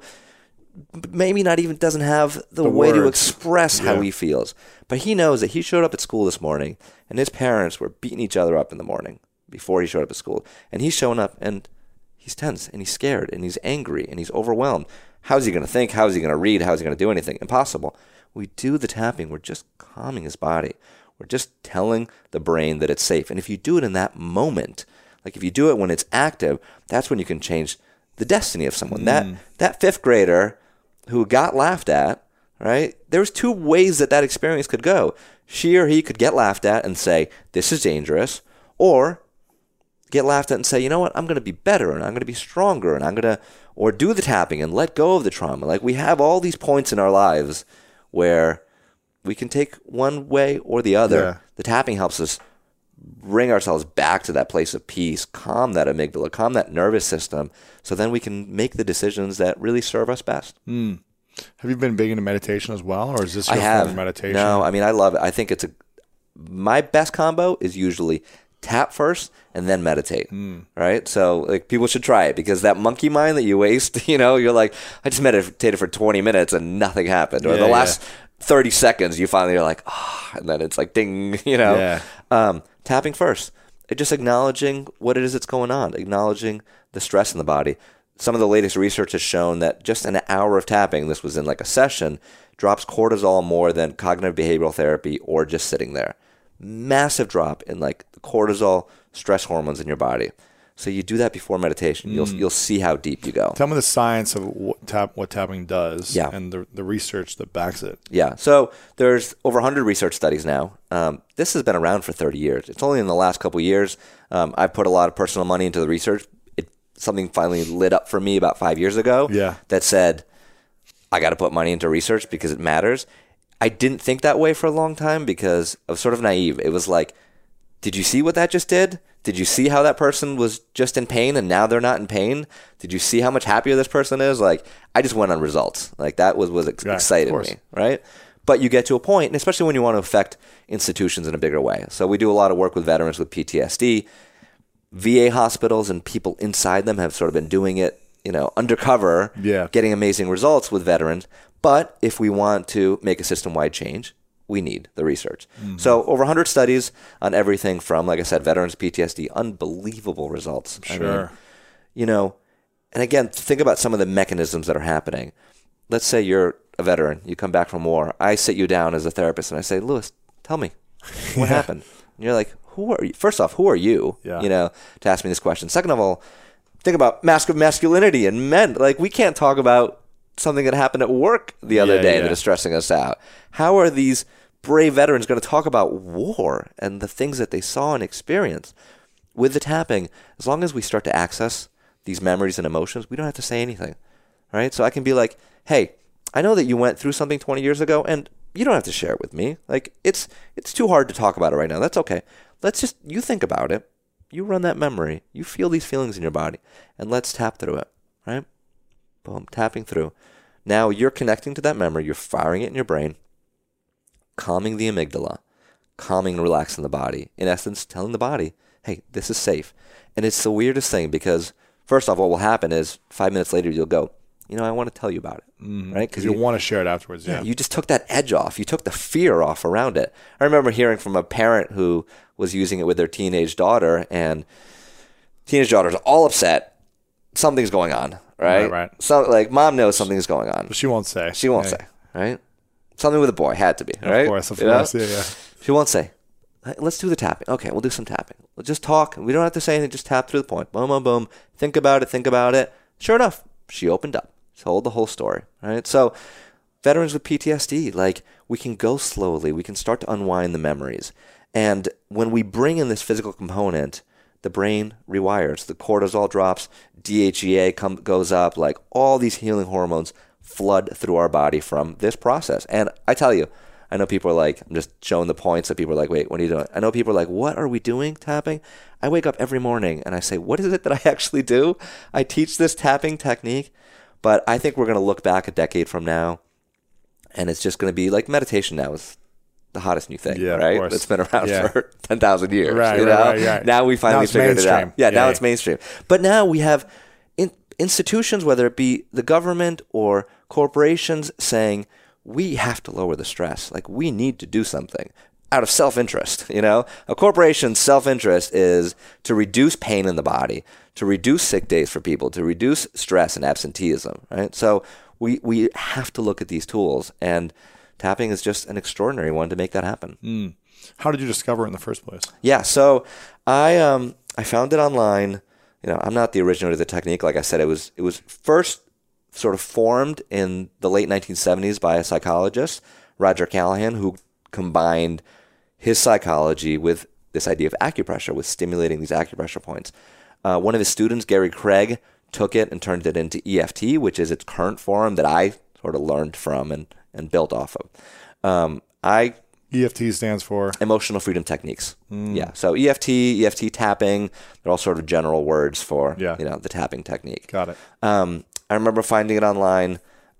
[SPEAKER 4] maybe not even doesn't have the,
[SPEAKER 1] The
[SPEAKER 4] way to
[SPEAKER 1] words.
[SPEAKER 4] express how
[SPEAKER 1] Yeah.
[SPEAKER 4] he feels. But he knows that he showed up at school this morning and his parents were beating each other up in the morning before he showed up at school. And he's showing up and he's tense and he's scared and he's angry and he's overwhelmed. How's he going to think? How's he going to read? How's he going to do anything? Impossible. We do the tapping. We're just calming his body. We're just telling the brain that it's safe. And if you do it in that moment, like if you do it when it's active, that's when you can change the destiny of someone. That that fifth grader who got laughed at, right? There was two ways that that experience could go. She or he could get laughed at and say, this is dangerous, or get laughed at and say, you know what, I'm going to be better and I'm going to be stronger and I'm going to, or do the tapping and let go of the trauma. Like we have all these points in our lives where we can take one way or the other.
[SPEAKER 1] Yeah.
[SPEAKER 4] The tapping helps us bring ourselves back to that place of peace, calm that amygdala, calm that nervous system, so then we can make the decisions that really serve us best.
[SPEAKER 1] Mm. Have you been big into meditation as well, or is this your
[SPEAKER 4] I
[SPEAKER 1] form
[SPEAKER 4] have
[SPEAKER 1] of meditation?
[SPEAKER 4] No, I mean I love it. I think it's a my best combo is usually tap first and then meditate.
[SPEAKER 1] Mm.
[SPEAKER 4] Right? So like people should try it because that monkey mind that you waste, you know, you're like, I just meditated for twenty minutes and nothing happened. Or
[SPEAKER 1] Yeah,
[SPEAKER 4] the
[SPEAKER 1] yeah.
[SPEAKER 4] last thirty seconds you finally are like, ah, oh, and then it's like ding, you know.
[SPEAKER 1] Yeah.
[SPEAKER 4] Um, tapping first. It just acknowledging what it is that's going on, acknowledging the stress in the body. Some of the latest research has shown that just an hour of tapping, this was in like a session, drops cortisol more than cognitive behavioral therapy or just sitting there. Massive drop in like the cortisol stress hormones in your body. So you do that before meditation. You'll you'll see how deep you go.
[SPEAKER 1] Tell me the science of what, tap, what tapping does
[SPEAKER 4] Yeah.
[SPEAKER 1] and the, the research that backs it.
[SPEAKER 4] Yeah. So there's over one hundred research studies now. Um, this has been around for thirty years. It's only in the last couple of years um, I've put a lot of personal money into the research. It something finally lit up for me about five years ago.
[SPEAKER 1] Yeah.
[SPEAKER 4] That said, I got to put money into research because it matters. I didn't think that way for a long time because I was sort of naive. It was like, did you see what that just did? Did you see how that person was just in pain and now they're not in pain? Did you see how much happier this person is? Like, I just went on results. Like, that was what ex-
[SPEAKER 1] Yeah, of
[SPEAKER 4] excited
[SPEAKER 1] course.
[SPEAKER 4] me, right? But you get to a point, and especially when you want to affect institutions in a bigger way. So we do a lot of work with veterans with P T S D. V A hospitals and people inside them have sort of been doing it, you know, undercover,
[SPEAKER 1] Yeah.
[SPEAKER 4] getting amazing results with veterans. But if we want to make a system-wide change, we need the research.
[SPEAKER 1] Mm-hmm.
[SPEAKER 4] So over one hundred studies on everything from, like I said, veterans, P T S D, unbelievable results. I
[SPEAKER 1] Sure.
[SPEAKER 4] mean, you know, and again, think about some of the mechanisms that are happening. Let's say you're a veteran, you come back from war. I sit you down as a therapist and I say, Lewis, tell me what
[SPEAKER 1] Yeah.
[SPEAKER 4] happened. And you're like, who are you? First off, who are you?
[SPEAKER 1] Yeah.
[SPEAKER 4] You know, to ask me this question. Second of all, think about mask of masculinity and men. Like, we can't talk about something that happened at work the other
[SPEAKER 1] Yeah,
[SPEAKER 4] day
[SPEAKER 1] yeah.
[SPEAKER 4] that is stressing us out. How are these brave veterans going to talk about war and the things that they saw and experienced? With the tapping, as long as we start to access these memories and emotions, we don't have to say anything, right? So I can be like, hey, I know that you went through something twenty years ago, and you don't have to share it with me. Like, it's it's too hard to talk about it right now. That's okay. Let's just, you think about it. You run that memory. You feel these feelings in your body, and let's tap through it, right? Boom, tapping through. Now you're connecting to that memory. You're firing it in your brain, calming the amygdala, calming and relaxing the body. In essence, telling the body, hey, this is safe. And it's the weirdest thing because, first off, what will happen is five minutes later you'll go, you know, I want to tell you about it,
[SPEAKER 1] mm-hmm.
[SPEAKER 4] right?
[SPEAKER 1] Because you, you want to share it afterwards. Yeah.
[SPEAKER 4] yeah, you just took that edge off. You took the fear off around it. I remember hearing from a parent who was using it with their teenage daughter, and teenage daughter's all upset. Something's going on, right?
[SPEAKER 1] Right, right.
[SPEAKER 4] So, like, mom knows something's going on.
[SPEAKER 1] But she won't say.
[SPEAKER 4] She won't
[SPEAKER 1] hey.
[SPEAKER 4] say, right? Something with a boy had to be, right?
[SPEAKER 1] Of course, of
[SPEAKER 4] you
[SPEAKER 1] course.
[SPEAKER 4] know?
[SPEAKER 1] Yeah, yeah.
[SPEAKER 4] She won't say. Let's do the tapping. Okay, we'll do some tapping. We'll just talk. We don't have to say anything. Just tap through the point. Boom, boom, boom. Think about it. Think about it. Sure enough, she opened up. Told the whole story, right? So veterans with P T S D, like, we can go slowly. We can start to unwind the memories. And when we bring in this physical component, the brain rewires. The cortisol drops. D H E A come, goes up. Like, all these healing hormones flood through our body from this process. And I tell you, I know people are like, I'm just showing the points that people are like, wait, what are you doing? I know people are like, what are we doing tapping? I wake up every morning and I say, what is it that I actually do? I teach this tapping technique, but I think we're going to look back a decade from now and it's just going to be like meditation now is the hottest new thing,
[SPEAKER 1] yeah,
[SPEAKER 4] right? It's been around
[SPEAKER 1] yeah.
[SPEAKER 4] for ten thousand years.
[SPEAKER 1] Right,
[SPEAKER 4] you
[SPEAKER 1] right,
[SPEAKER 4] know?
[SPEAKER 1] right, right.
[SPEAKER 4] Now we finally figured it out. Yeah,
[SPEAKER 1] yeah,
[SPEAKER 4] now
[SPEAKER 1] yeah.
[SPEAKER 4] it's mainstream. But now we have in, institutions, whether it be the government or corporations, saying, we have to lower the stress. Like, we need to do something out of self-interest, you know? A corporation's self-interest is to reduce pain in the body, to reduce sick days for people, to reduce stress and absenteeism, right? So we, we have to look at these tools, and tapping is just an extraordinary one to make that happen.
[SPEAKER 1] Mm. How did you discover it in the first place?
[SPEAKER 4] Yeah, so I um I found it online. You know, I'm not the originator of the technique. Like I said, it was it was first sort of formed in the late nineteen seventies by a psychologist, Roger Callahan, who combined his psychology with this idea of acupressure, with stimulating these acupressure points. Uh, one of his students, Gary Craig, took it and turned it into E F T, which is its current form that I sort of learned from and, and built off of. Um, I
[SPEAKER 1] E F T stands for?
[SPEAKER 4] Emotional Freedom Techniques.
[SPEAKER 1] Mm.
[SPEAKER 4] Yeah, so E F T, E F T tapping, they're all sort of general words for
[SPEAKER 1] yeah.
[SPEAKER 4] you know the tapping technique.
[SPEAKER 1] Got it.
[SPEAKER 4] Um, I remember finding it online.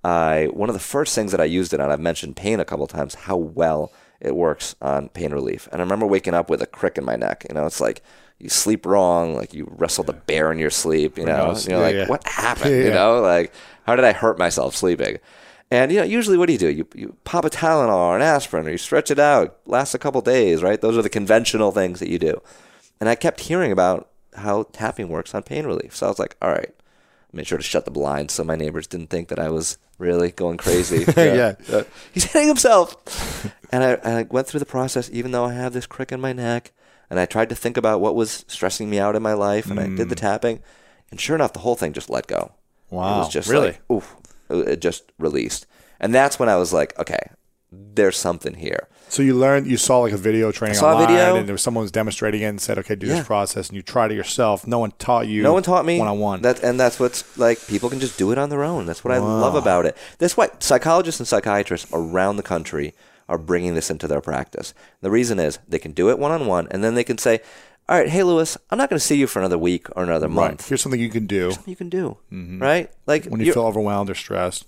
[SPEAKER 4] I one of the first things that I used it on, I've mentioned pain a couple of times, how well it works on pain relief. And I remember waking up with a crick in my neck. You know, it's like you sleep wrong, like you wrestled a bear in your sleep, you know. You're
[SPEAKER 1] yeah,
[SPEAKER 4] like,
[SPEAKER 1] yeah.
[SPEAKER 4] what happened?
[SPEAKER 1] Yeah, yeah.
[SPEAKER 4] You know, like, how did I hurt myself sleeping? And, you know, usually what do you do? You you pop a Tylenol or an aspirin, or you stretch it out, lasts a couple days, right? Those are the conventional things that you do. And I kept hearing about how tapping works on pain relief. So I was like, all right, made sure to shut the blinds so my neighbors didn't think that I was really going crazy.
[SPEAKER 1] yeah.
[SPEAKER 4] Uh, he's hitting himself. And I, I went through the process, even though I have this crick in my neck. And I tried to think about what was stressing me out in my life. And mm. I did the tapping. And sure enough, the whole thing just let go.
[SPEAKER 1] Wow.
[SPEAKER 4] It was just
[SPEAKER 1] really?
[SPEAKER 4] like, oof. It just released. And that's when I was like, okay, there's something here.
[SPEAKER 1] So you learned, you saw like a video training
[SPEAKER 4] I saw
[SPEAKER 1] online,
[SPEAKER 4] a video.
[SPEAKER 1] and there was someone was demonstrating it and said, okay, do
[SPEAKER 4] Yeah.
[SPEAKER 1] this process, and you tried it yourself. No one taught you.
[SPEAKER 4] No one taught me
[SPEAKER 1] one-on-one.
[SPEAKER 4] That, and that's what's like, people can just do it on their own. That's what I
[SPEAKER 1] Wow.
[SPEAKER 4] love about it. That's why psychologists and psychiatrists around the country are bringing this into their practice. The reason is they can do it one-on-one, and then they can say, all right, hey, Lewis, I'm not going to see you for another week or another
[SPEAKER 1] Right.
[SPEAKER 4] month.
[SPEAKER 1] Here's something you can do
[SPEAKER 4] Something you can do, right? Like
[SPEAKER 1] when you
[SPEAKER 4] you're-
[SPEAKER 1] feel overwhelmed or stressed.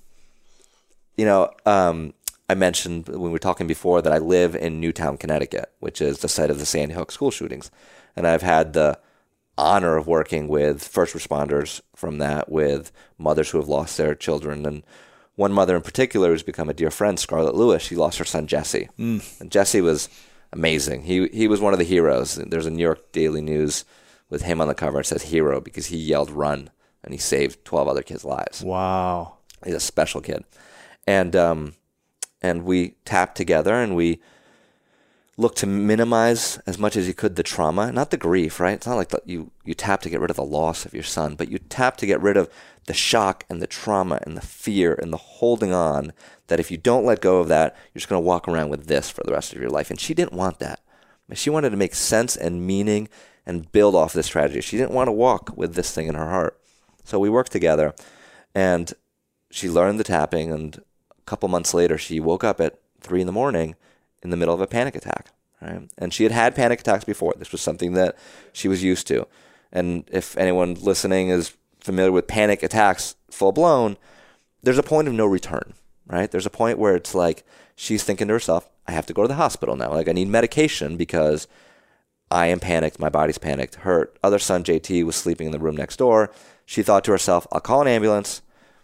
[SPEAKER 4] You know, um, I mentioned when we were talking before that I live in Newtown, Connecticut, which is the site of the Sandy Hook school shootings. And I've had the honor of working with first responders from that, with mothers who have lost their children. And one mother in particular who's become a dear friend, Scarlett Lewis, she lost her son, Jesse. Mm. And Jesse was amazing. He he was one of the heroes. There's a New York Daily News with him on the cover. It says hero because he yelled run, and he saved twelve other kids' lives.
[SPEAKER 1] Wow.
[SPEAKER 4] He's a special kid. And um, and we tapped together, and we looked to minimize as much as you could the trauma, not the grief, right? It's not like you, you tap to get rid of the loss of your son, but you tap to get rid of the shock and the trauma and the fear and the holding on that if you don't let go of that, you're just going to walk around with this for the rest of your life. And she didn't want that. She wanted to make sense and meaning and build off this tragedy. She didn't want to walk with this thing in her heart. So we worked together, and she learned the tapping, and a couple months later, she woke up at three in the morning in the middle of a panic attack. Right? And she had had panic attacks before. This was something that she was used to. And if anyone listening is familiar with panic attacks full blown, there's a point of no return, right? There's a point where it's like she's thinking to herself, I have to go to the hospital now. Like, I need medication because I am panicked. My body's panicked. Her other son, J T, was sleeping in the room next door. She thought to herself, I'll call an ambulance.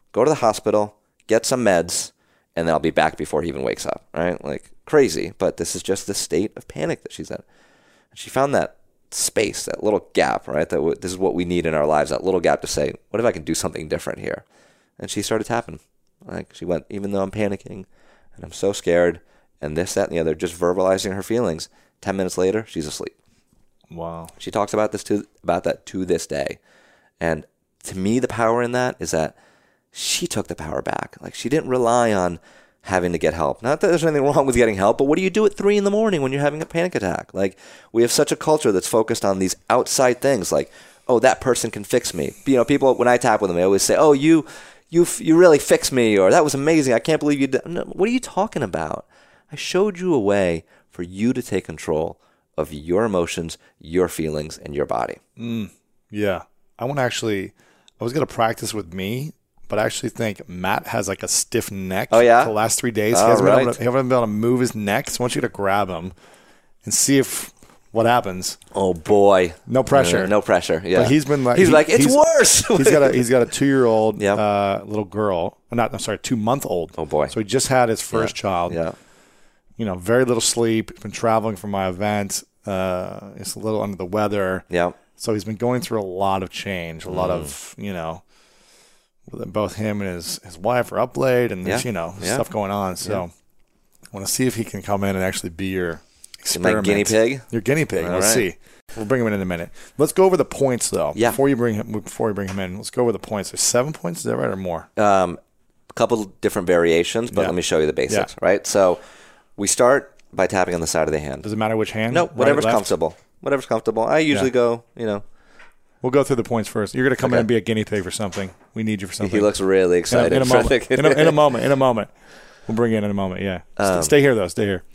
[SPEAKER 4] go to the hospital, get some meds, and then I'll be back before he even wakes up, right? Like, crazy, but this is just the state of panic that she's in. And she found that space, that little gap, right? That w- this is what we need in our lives, that little gap to say, what if I can do something different here? And she started tapping. Like, she went, even though I'm panicking, and I'm so scared, and this, that, and the other, just verbalizing her feelings. Ten minutes later, she's asleep.
[SPEAKER 1] Wow.
[SPEAKER 4] She talks about this to about that to this day. And to me, the power in that is that she took the power back. Like, she didn't rely on having to get help. Not that there's anything wrong with getting help, but what do you do at three in the morning when you're having a panic attack? Like, we have such a culture that's focused on these outside things, like, oh, that person can fix me. You know, people, when I tap with them, they always say, oh, you you you really fixed me, or that was amazing. I can't believe you did. No, what are you talking about? I showed you a way for you to take control of your emotions, your feelings, and your body.
[SPEAKER 1] Mm, yeah. I want to actually, I was going to practice with me, but I actually think Matt has like a stiff neck.
[SPEAKER 4] Oh, yeah?
[SPEAKER 1] For the last three days.
[SPEAKER 4] All
[SPEAKER 1] he hasn't
[SPEAKER 4] right.
[SPEAKER 1] been able to, he hasn't been able to move his neck, so I want you to grab him and see if what happens.
[SPEAKER 4] Oh, boy.
[SPEAKER 1] No pressure.
[SPEAKER 4] Uh, no pressure, yeah.
[SPEAKER 1] But he's been like,
[SPEAKER 4] he's
[SPEAKER 1] he-
[SPEAKER 4] like, it's
[SPEAKER 1] he's-
[SPEAKER 4] worse.
[SPEAKER 1] he's got a he's got a two year old
[SPEAKER 4] Yep.
[SPEAKER 1] uh, little girl. Not I'm sorry, two month old.
[SPEAKER 4] Oh, boy.
[SPEAKER 1] So he just had his first
[SPEAKER 4] Yeah.
[SPEAKER 1] child.
[SPEAKER 4] Yeah.
[SPEAKER 1] You know, very little sleep. Been traveling for my event. Uh, he's a little under the weather.
[SPEAKER 4] Yeah.
[SPEAKER 1] So he's been going through a lot of change. A lot
[SPEAKER 4] Mm.
[SPEAKER 1] of you know, both him and his his wife are up late, and there's
[SPEAKER 4] Yeah.
[SPEAKER 1] you know
[SPEAKER 4] Yeah.
[SPEAKER 1] stuff going on. So I want to see if he can come in and actually be your
[SPEAKER 4] My
[SPEAKER 1] experiment.
[SPEAKER 4] guinea pig?
[SPEAKER 1] Your guiney pig.
[SPEAKER 4] All
[SPEAKER 1] Let's
[SPEAKER 4] right.
[SPEAKER 1] see. We'll bring him in in a minute. Let's go over the points though.
[SPEAKER 4] Yeah.
[SPEAKER 1] Before you bring him, before we bring him in, let's go over the points. There's seven points. Is that right or more?
[SPEAKER 4] Um, a couple different variations, but
[SPEAKER 1] Yeah.
[SPEAKER 4] let me show you the basics,
[SPEAKER 1] Yeah.
[SPEAKER 4] right? So we start by tapping on the side of the hand.
[SPEAKER 1] Does it matter which hand?
[SPEAKER 4] No,
[SPEAKER 1] Right,
[SPEAKER 4] whatever's
[SPEAKER 1] left?
[SPEAKER 4] comfortable. Whatever's comfortable. I usually
[SPEAKER 1] Yeah.
[SPEAKER 4] go, you know.
[SPEAKER 1] We'll go through the points first. You're going to come in
[SPEAKER 4] Okay.
[SPEAKER 1] and be a guinea pig for something. We need you for something.
[SPEAKER 4] He looks really
[SPEAKER 1] in a,
[SPEAKER 4] excited.
[SPEAKER 1] in a
[SPEAKER 4] for
[SPEAKER 1] moment.
[SPEAKER 4] the-
[SPEAKER 1] in, a, in a moment. In a moment. We'll bring you in in a moment. Yeah. St-
[SPEAKER 4] Um,
[SPEAKER 1] stay here though. Stay here.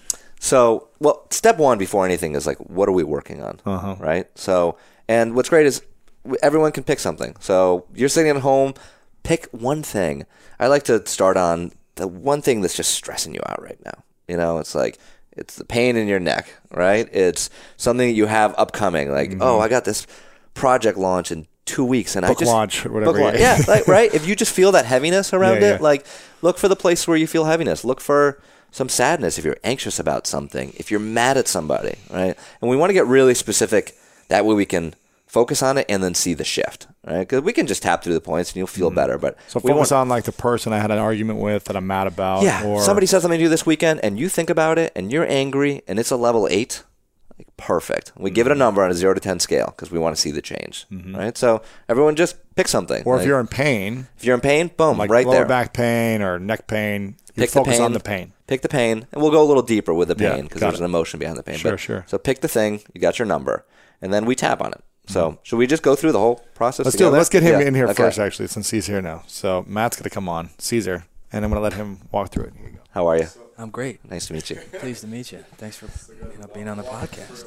[SPEAKER 4] So, well, step one before anything is like, what are we working on,
[SPEAKER 1] Uh-huh.
[SPEAKER 4] right? So, and what's great is w- everyone can pick something. So you're sitting at home, pick one thing. I like to start on the one thing that's just stressing you out right now. You know, it's like, it's the pain in your neck, right? It's something that you have upcoming. Like, oh, I got this project launch in two weeks, and
[SPEAKER 1] Mm-hmm. Book
[SPEAKER 4] I just
[SPEAKER 1] launch or whatever.
[SPEAKER 4] book launch. Yeah, like, right. If you just feel that heaviness around
[SPEAKER 1] Yeah,
[SPEAKER 4] it,
[SPEAKER 1] yeah.
[SPEAKER 4] like, look for the place where you feel heaviness. Look for some sadness if you're anxious about something. If you're mad at somebody, right? And we want to get really specific. That way we can focus on it and then see the shift, right? Because we can just tap through the points and you'll feel better. But
[SPEAKER 1] Mm-hmm. So
[SPEAKER 4] we
[SPEAKER 1] focus
[SPEAKER 4] want-
[SPEAKER 1] on like the person I had an argument with that I'm mad about.
[SPEAKER 4] yeah,
[SPEAKER 1] Or
[SPEAKER 4] somebody says something to you this weekend and you think about it and you're angry and it's a level eight, like perfect. We give it a number on a zero to ten scale because we want to see the change, right? So everyone just pick something.
[SPEAKER 1] Or if
[SPEAKER 4] Like,
[SPEAKER 1] you're in pain,
[SPEAKER 4] if you're in pain, boom,
[SPEAKER 1] like
[SPEAKER 4] right
[SPEAKER 1] lower
[SPEAKER 4] there.
[SPEAKER 1] back pain or neck pain, you
[SPEAKER 4] Pick the
[SPEAKER 1] focus
[SPEAKER 4] pain.
[SPEAKER 1] on the pain.
[SPEAKER 4] Pick the pain, and we'll go a little deeper with the
[SPEAKER 1] Yeah,
[SPEAKER 4] pain because
[SPEAKER 1] got
[SPEAKER 4] there's
[SPEAKER 1] it.
[SPEAKER 4] an emotion behind the pain.
[SPEAKER 1] Sure,
[SPEAKER 4] But-
[SPEAKER 1] sure.
[SPEAKER 4] So pick the thing, you got your number, and then we tap on it. So should we just go through the whole process?
[SPEAKER 1] Let's do it.
[SPEAKER 4] together?
[SPEAKER 1] Let's get him
[SPEAKER 4] Yeah,
[SPEAKER 1] in here
[SPEAKER 4] okay.
[SPEAKER 1] first, actually, since he's here now. So Matt's going to come on, Caesar, and I'm going to let him walk through it. Here you go.
[SPEAKER 4] How are you?
[SPEAKER 5] I'm great.
[SPEAKER 4] Nice to meet you.
[SPEAKER 5] Pleased to meet you. Thanks for you know, being on the podcast.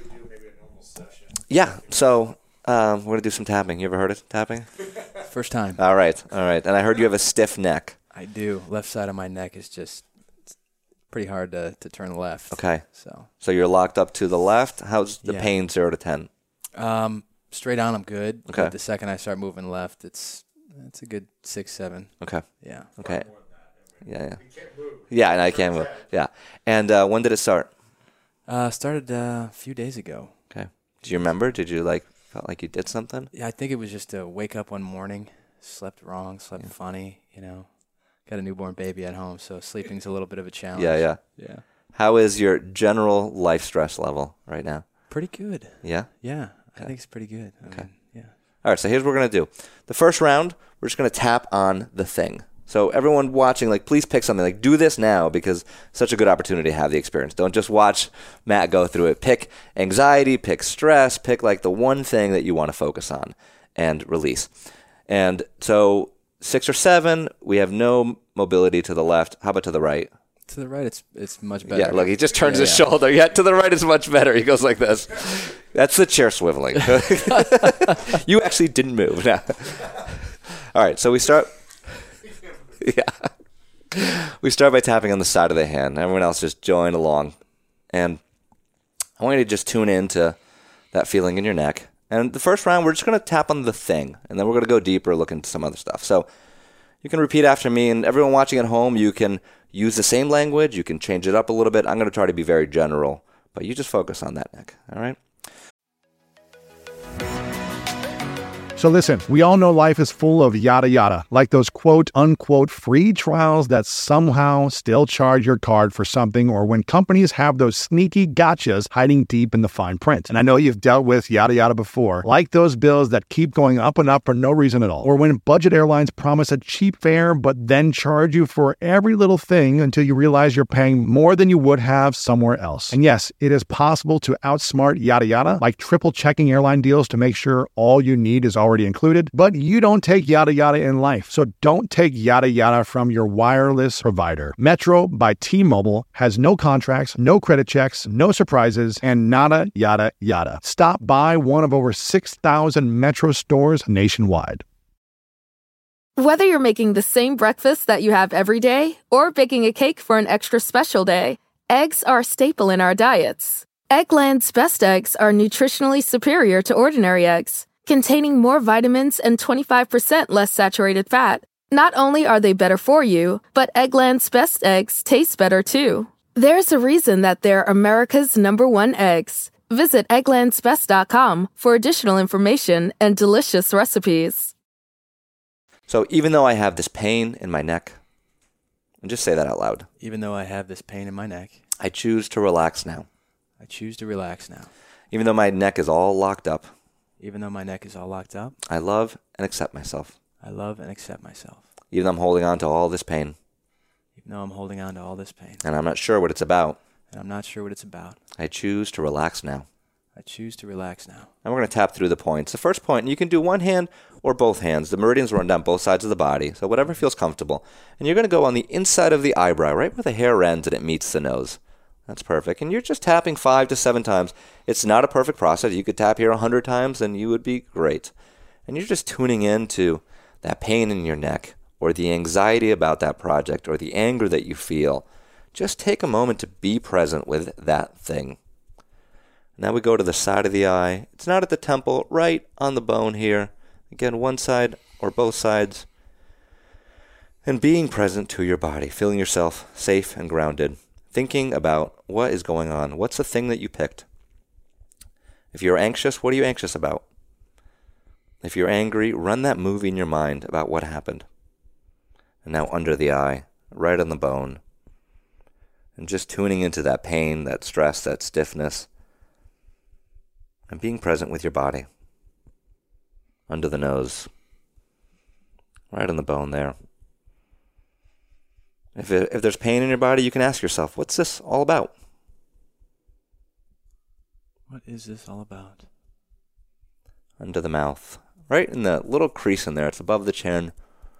[SPEAKER 4] Yeah. So um, we're gonna do some tapping. You ever heard of tapping?
[SPEAKER 5] First time.
[SPEAKER 4] All right. All right. And I heard you have a stiff neck.
[SPEAKER 5] I do. Left side of my neck is just it's pretty hard to, to turn left.
[SPEAKER 4] Okay.
[SPEAKER 5] So
[SPEAKER 4] So you're locked up to the left. How's the
[SPEAKER 5] Yeah.
[SPEAKER 4] pain zero to ten?
[SPEAKER 5] um, straight on, I'm good.
[SPEAKER 4] Okay.
[SPEAKER 5] But the second I start moving left, it's it's a good six, seven.
[SPEAKER 4] Okay.
[SPEAKER 5] Yeah.
[SPEAKER 4] Okay. Yeah. Yeah. Yeah, and I can't move. Yeah. And uh, when did it start?
[SPEAKER 5] Uh, started uh, a few days ago.
[SPEAKER 4] Okay. Do you remember? Did you like felt like you did something?
[SPEAKER 5] Yeah, I think it was just to wake up one morning, slept wrong, slept funny. You know, got a newborn baby at home, so sleeping's a little bit of a challenge.
[SPEAKER 4] Yeah. Yeah.
[SPEAKER 5] Yeah.
[SPEAKER 4] How is your general life stress level right now?
[SPEAKER 5] Pretty good.
[SPEAKER 4] Yeah.
[SPEAKER 5] Yeah, I think it's pretty good. I
[SPEAKER 4] Okay.
[SPEAKER 5] mean, yeah.
[SPEAKER 4] All right, so here's what we're going to do. The first round, we're just going to tap on the thing. So everyone watching, like, please pick something. Like, do this now because it's such a good opportunity to have the experience. Don't just watch Matt go through it. Pick anxiety, pick stress, pick, like, the one thing that you want to focus on and release. And so six or seven, we have no mobility to the left. How about to the right?
[SPEAKER 5] To the right, it's it's much better.
[SPEAKER 4] Yeah, look, he just turns
[SPEAKER 5] Yeah,
[SPEAKER 4] his
[SPEAKER 5] yeah.
[SPEAKER 4] shoulder. Yeah, to the right is much better. He goes like this. That's the chair swiveling. You actually didn't move. No. All right, so we start. Yeah. We start by tapping on the side of the hand. Everyone else just join along. And I want you to just tune in to that feeling in your neck. And the first round, we're just going to tap on the thing. And then we're going to go deeper, look into some other stuff. So You can repeat after me, and everyone watching at home, you can use the same language. You can change it up a little bit. I'm going to try to be very general, but you just focus on that neck, all right?
[SPEAKER 3] So listen, we all know life is full of yada yada, like those quote unquote free trials that somehow still charge your card for something, or when companies have those sneaky gotchas hiding deep in the fine print. And I know you've dealt with yada yada before, like those bills that keep going up and up for no reason at all, or when budget airlines promise a cheap fare but then charge you for every little thing until you realize you're paying more than you would have somewhere else. And yes, it is possible to outsmart yada yada, like triple checking airline deals to make sure all you need is already included, but you don't take yada yada in life. So don't take yada yada from your wireless provider. Metro by T-Mobile has no contracts, no credit checks, no surprises, and nada yada yada. Stop by one of over six thousand Metro stores nationwide.
[SPEAKER 6] Whether you're making the same breakfast that you have every day or baking a cake for an extra special day, eggs are a staple in our diets. Eggland's Best Eggs are nutritionally superior to ordinary eggs, containing more vitamins and twenty-five percent less saturated fat. Not only are they better for you, but Eggland's Best Eggs taste better too. There's a reason that they're America's number one eggs. Visit egglands best dot com for additional information and delicious recipes.
[SPEAKER 4] So even though I have this pain in my neck, and just say that out loud.
[SPEAKER 5] Even though I have this pain in my neck,
[SPEAKER 4] I choose to relax now.
[SPEAKER 5] I choose to relax now.
[SPEAKER 4] Even though my neck is all locked up,
[SPEAKER 5] Even though my neck is all locked up,
[SPEAKER 4] I love and accept myself.
[SPEAKER 5] I love and accept myself.
[SPEAKER 4] Even though I'm holding on to all this pain,
[SPEAKER 5] Even though I'm holding on to all this pain,
[SPEAKER 4] and I'm not sure what it's about,
[SPEAKER 5] and I'm not sure what it's about,
[SPEAKER 4] I choose to relax now.
[SPEAKER 5] I choose to relax now.
[SPEAKER 4] And we're going to tap through the points. The first point, and you can do one hand or both hands. The meridians run down both sides of the body, so whatever feels comfortable. And you're going to go on the inside of the eyebrow, right where the hair ends and it meets the nose. That's perfect. And you're just tapping five to seven times. It's not a perfect process. You could tap here a hundred times and you would be great. And you're just tuning into that pain in your neck or the anxiety about that project or the anger that you feel. Just take a moment to be present with that thing. Now we go to the side of the eye. It's not at the temple, right on the bone here. Again, one side or both sides. And being present to your body, feeling yourself safe and grounded. Thinking about what is going on. What's the thing that you picked? If you're anxious, what are you anxious about? If you're angry, run that movie in your mind about what happened. And now under the eye, right on the bone. And just tuning into that pain, that stress, that stiffness. And being present with your body. Under the nose. Right on the bone there. If it, if there's pain in your body, you can ask yourself, what's this all about?
[SPEAKER 5] What is this all about?
[SPEAKER 4] Under the mouth. Right in the little crease in there. It's above the chin.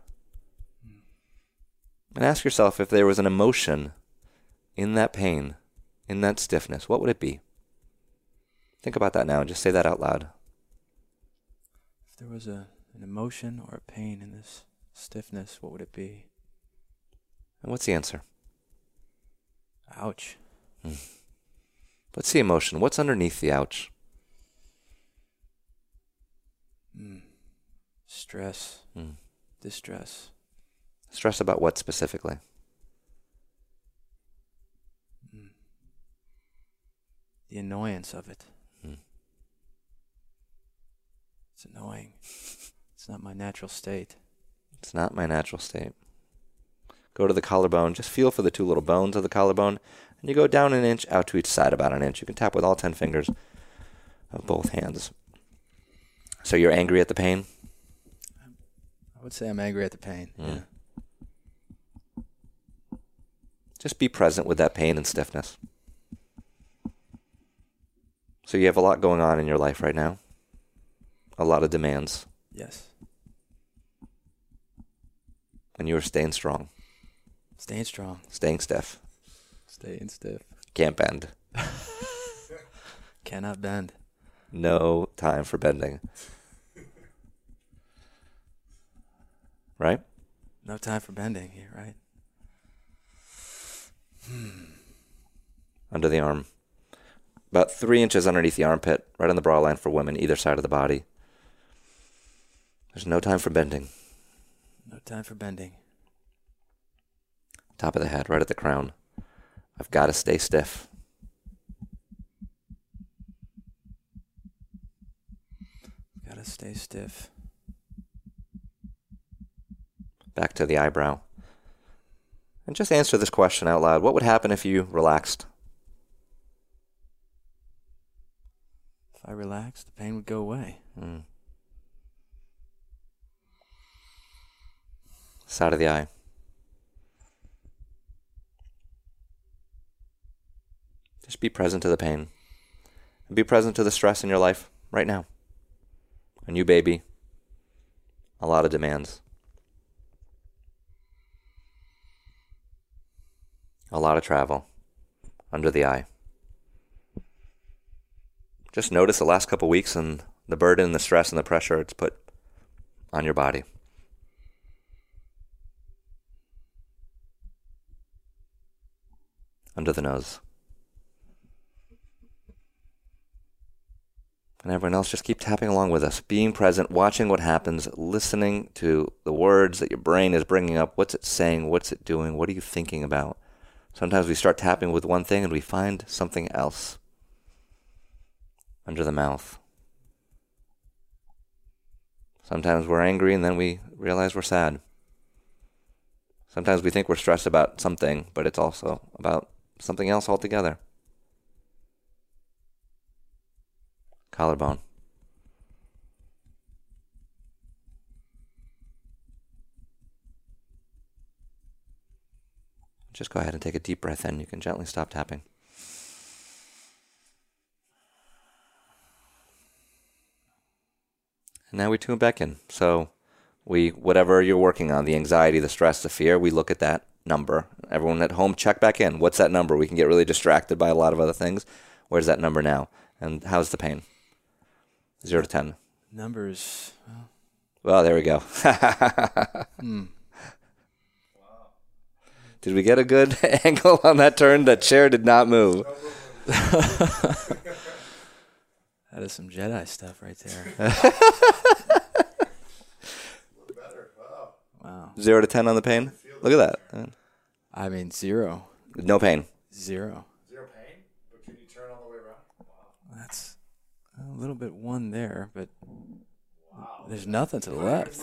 [SPEAKER 4] And ask yourself if there was an emotion in that pain, in that stiffness, what would it be? Think about that now and just say that out loud.
[SPEAKER 5] If there was a, an emotion or a pain in this stiffness, what would it be?
[SPEAKER 4] And what's the answer?
[SPEAKER 5] Ouch.
[SPEAKER 4] Hmm. What's the emotion? What's underneath the ouch?
[SPEAKER 5] Mm. Stress.
[SPEAKER 4] Mm.
[SPEAKER 5] Distress.
[SPEAKER 4] Stress about what specifically?
[SPEAKER 5] Mm. The annoyance of it.
[SPEAKER 4] Mm.
[SPEAKER 5] It's annoying. It's not my natural state.
[SPEAKER 4] It's not my natural state. Go to the collarbone. Just feel for the two little bones of the collarbone. And you go down an inch, out to each side about an inch. You can tap with all ten fingers of both hands. So you're angry at the pain?
[SPEAKER 5] I would say I'm angry at the pain.
[SPEAKER 4] Mm.
[SPEAKER 5] Yeah.
[SPEAKER 4] Just be present with that pain and stiffness. So you have a lot going on in your life right now. A lot of demands.
[SPEAKER 5] Yes.
[SPEAKER 4] And you are staying strong.
[SPEAKER 5] Staying strong.
[SPEAKER 4] Staying stiff.
[SPEAKER 5] Staying stiff.
[SPEAKER 4] Can't bend.
[SPEAKER 5] Cannot bend.
[SPEAKER 4] No time for bending. Right?
[SPEAKER 5] No time for bending here, right? Hmm.
[SPEAKER 4] Under the arm. About three inches underneath the armpit, right on the bra line for women, either side of the body. There's no time for bending.
[SPEAKER 5] No time for bending.
[SPEAKER 4] Top of the head, right at the crown. I've got to stay stiff.
[SPEAKER 5] Got to stay stiff.
[SPEAKER 4] Back to the eyebrow. And just answer this question out loud. What would happen if you relaxed?
[SPEAKER 5] If I relaxed, the pain would go away.
[SPEAKER 4] Mm. Side of the eye. Just be present to the pain. And be present to the stress in your life right now. A new baby. A lot of demands. A lot of travel. Under the eye. Just notice the last couple weeks and the burden, the stress, and the pressure it's put on your body. Under the nose. And everyone else, just keep tapping along with us. Being present, watching what happens, listening to the words that your brain is bringing up. What's it saying? What's it doing? What are you thinking about? Sometimes we start tapping with one thing and we find something else. Under the mouth. Sometimes we're angry and then we realize we're sad. Sometimes we think we're stressed about something, but it's also about something else altogether. Collarbone. Just go ahead and take a deep breath in. You can gently stop tapping. And now we tune back in. So we, whatever you're working on, the anxiety, the stress, the fear, we look at that number. Everyone at home, check back in. What's that number? We can get really distracted by a lot of other things. Where's that number now? And how's the pain? Zero to ten.
[SPEAKER 5] Numbers. Well,
[SPEAKER 4] well there we go.
[SPEAKER 5] hmm.
[SPEAKER 4] Did we get a good angle on that turn? That chair did not move.
[SPEAKER 5] That is some Jedi stuff right there. Wow.
[SPEAKER 4] Zero to ten on the pain? Look at that.
[SPEAKER 5] I mean, zero.
[SPEAKER 4] No pain.
[SPEAKER 5] Zero.
[SPEAKER 2] Zero pain? But can you turn all the way around? Wow.
[SPEAKER 5] That's a little bit one there, but wow. There's nothing to the left.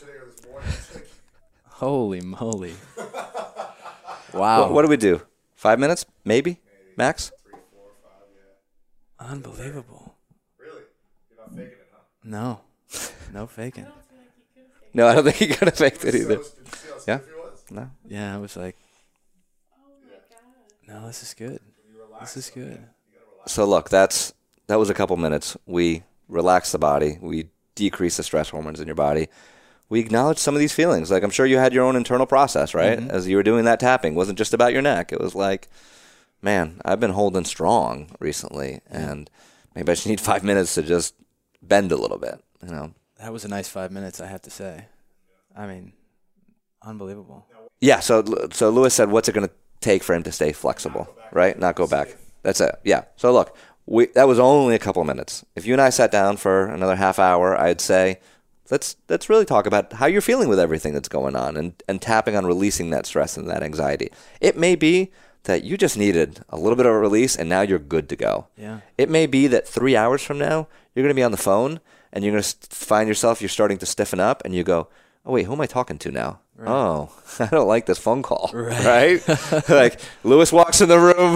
[SPEAKER 5] Holy moly. Wow.
[SPEAKER 4] What, what do we do? Five minutes? Maybe? Maybe. Max?
[SPEAKER 2] Three, four, five, yeah.
[SPEAKER 5] Unbelievable.
[SPEAKER 2] Really? You're not faking it, huh?
[SPEAKER 5] No. No faking.
[SPEAKER 4] No, I don't think he could have faked it either. Yeah? No?
[SPEAKER 5] Yeah, I was like, no, this is good. This is good.
[SPEAKER 4] So look, that's that was a couple minutes. We relax the body. We decrease the stress hormones in your body. We acknowledge some of these feelings. Like, I'm sure you had your own internal process, right? Mm-hmm. As you were doing that tapping. It wasn't just about your neck. It was like, man, I've been holding strong recently, and maybe I just need five minutes to just bend a little bit, you know?
[SPEAKER 5] That was a nice five minutes, I have to say. I mean, unbelievable.
[SPEAKER 4] Yeah, so so Lewis said, what's it going to take for him to stay flexible, right? Not go back. That's it. Yeah. So look, we that was only a couple of minutes. If you and I sat down for another half hour, I'd say, let's let's really talk about how you're feeling with everything that's going on, and, and tapping on releasing that stress and that anxiety. It may be that you just needed a little bit of a release, and now you're good to go.
[SPEAKER 5] Yeah.
[SPEAKER 4] It may be that three hours from now, you're going to be on the phone, and you're going to find yourself, you're starting to stiffen up, and you go, oh, wait, who am I talking to now? Right. Oh, I don't like this phone call, right? right? Like, Lewis walks in the room,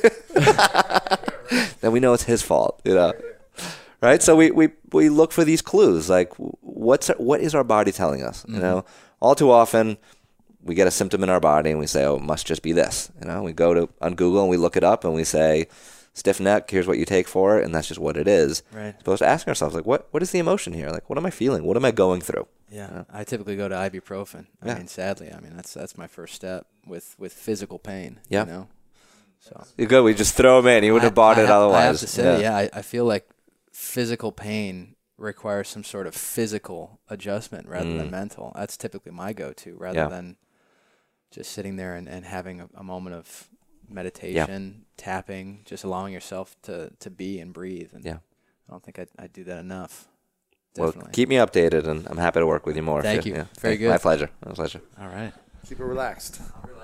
[SPEAKER 4] then we know it's his fault, you know? Right? So we, we, we look for these clues, like, what's what is our body telling us? Mm-hmm. You know, all too often, we get a symptom in our body, and we say, oh, it must just be this. You know, we go to on Google, and we look it up, and we say, stiff neck, here's what you take for it, and that's just what it is.
[SPEAKER 5] Right.
[SPEAKER 4] Supposed to ask ourselves, like, what what is the emotion here? Like, what am I feeling? What am I going through?
[SPEAKER 5] Yeah,
[SPEAKER 4] you know?
[SPEAKER 5] I typically go to ibuprofen. I
[SPEAKER 4] yeah.
[SPEAKER 5] mean, sadly, I mean that's that's my first step with, with physical pain.
[SPEAKER 4] Yeah.
[SPEAKER 5] You know, so
[SPEAKER 4] you go. We just throw them in. You would have bought
[SPEAKER 5] I
[SPEAKER 4] it
[SPEAKER 5] have,
[SPEAKER 4] otherwise.
[SPEAKER 5] I have to say, yeah, yeah I, I feel like physical pain requires some sort of physical adjustment rather mm. than mental. That's typically my go-to, rather yeah. than just sitting there and, and having a, a moment of meditation, yeah. tapping, just allowing yourself to, to be and breathe. And
[SPEAKER 4] yeah.
[SPEAKER 5] I don't think I I do that enough. Definitely.
[SPEAKER 4] Well, keep me updated, and I'm happy to work with you more.
[SPEAKER 5] Thank you.
[SPEAKER 4] Yeah.
[SPEAKER 5] Very good.
[SPEAKER 4] My pleasure. My pleasure.
[SPEAKER 5] All right.
[SPEAKER 1] Keep it relaxed.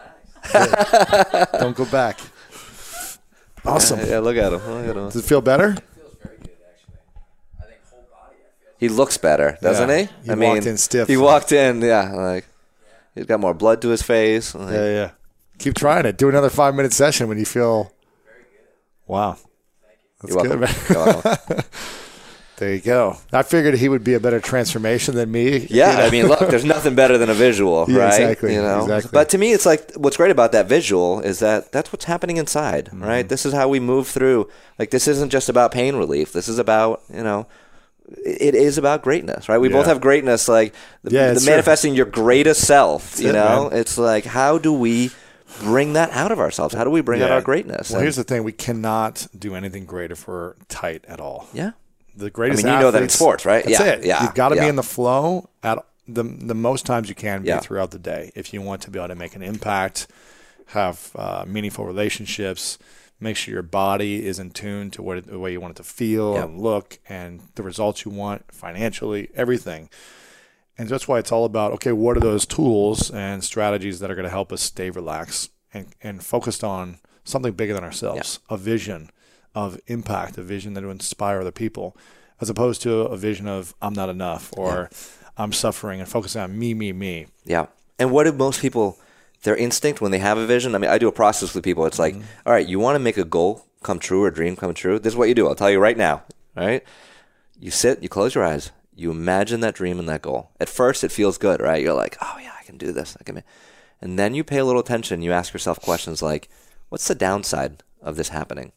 [SPEAKER 1] Relax. Don't go back. Awesome.
[SPEAKER 4] Yeah, yeah, look at him. Look at him.
[SPEAKER 1] Does it feel better?
[SPEAKER 5] It feels very good, actually. I think whole body, I feel.
[SPEAKER 4] He looks better, doesn't
[SPEAKER 1] Yeah.
[SPEAKER 4] he?
[SPEAKER 1] He
[SPEAKER 4] I
[SPEAKER 1] walked
[SPEAKER 4] mean,
[SPEAKER 1] in stiff.
[SPEAKER 4] He walked in, yeah, like he's got more blood to his face. Like,
[SPEAKER 1] Yeah, yeah. Keep trying it. Do another five minute session when you feel. Wow. That's
[SPEAKER 4] You're
[SPEAKER 1] good,
[SPEAKER 4] welcome.
[SPEAKER 1] man.
[SPEAKER 4] You're welcome.
[SPEAKER 1] There you go. I figured he would be a better transformation than me.
[SPEAKER 4] Yeah,
[SPEAKER 1] You know?
[SPEAKER 4] I mean, look, there's nothing better than a visual,
[SPEAKER 1] Yeah,
[SPEAKER 4] right?
[SPEAKER 1] exactly,
[SPEAKER 4] You know,
[SPEAKER 1] exactly.
[SPEAKER 4] but to me, it's like what's great about that visual is that that's what's happening inside,
[SPEAKER 1] Mm-hmm.
[SPEAKER 4] right? This is how we move through. Like, this isn't just about pain relief. This is about, you know, it is about greatness, right? We both
[SPEAKER 1] Yeah.
[SPEAKER 4] have greatness, like the,
[SPEAKER 1] Yeah,
[SPEAKER 4] the
[SPEAKER 1] it's true.
[SPEAKER 4] manifesting your greatest self. You
[SPEAKER 1] it,
[SPEAKER 4] know,
[SPEAKER 1] man.
[SPEAKER 4] it's like how do we bring that out of ourselves? How do we bring out
[SPEAKER 1] Yeah.
[SPEAKER 4] our greatness?
[SPEAKER 1] Well,
[SPEAKER 4] And-
[SPEAKER 1] here's the thing: we cannot do anything great if we're tight at all.
[SPEAKER 4] yeah.
[SPEAKER 1] The greatest.
[SPEAKER 4] I mean, you know that in
[SPEAKER 1] athletes-
[SPEAKER 4] sports, right?
[SPEAKER 1] That's
[SPEAKER 4] Yeah,
[SPEAKER 1] it.
[SPEAKER 4] yeah,
[SPEAKER 1] You've got to
[SPEAKER 4] yeah.
[SPEAKER 1] be in the flow at the the most times you can be
[SPEAKER 4] Yeah.
[SPEAKER 1] throughout the day if you want to be able to make an impact, have uh, meaningful relationships, make sure your body is in tune to what it, the way you want it to feel
[SPEAKER 4] Yeah.
[SPEAKER 1] and look, and the results you want financially, everything. And that's why it's all about, okay, what are those tools and strategies that are going to help us stay relaxed and, and focused on something bigger than ourselves, a vision of impact, a vision that will inspire other people, as opposed to a vision of I'm not enough or I'm suffering, and focusing on me, me, me.
[SPEAKER 4] Yeah. And what do most people, their instinct when they have a vision? I mean, I do a process with people. It's like, all right, you want to make a goal come true or a dream come true? This is what you do. I'll tell you right now. All right. You sit, you close your eyes, you imagine that dream and that goal. At first, it feels good, right? You're like, oh, yeah, I can do this. I can. And then you pay a little attention. You ask yourself questions like, what's the downside of this happening?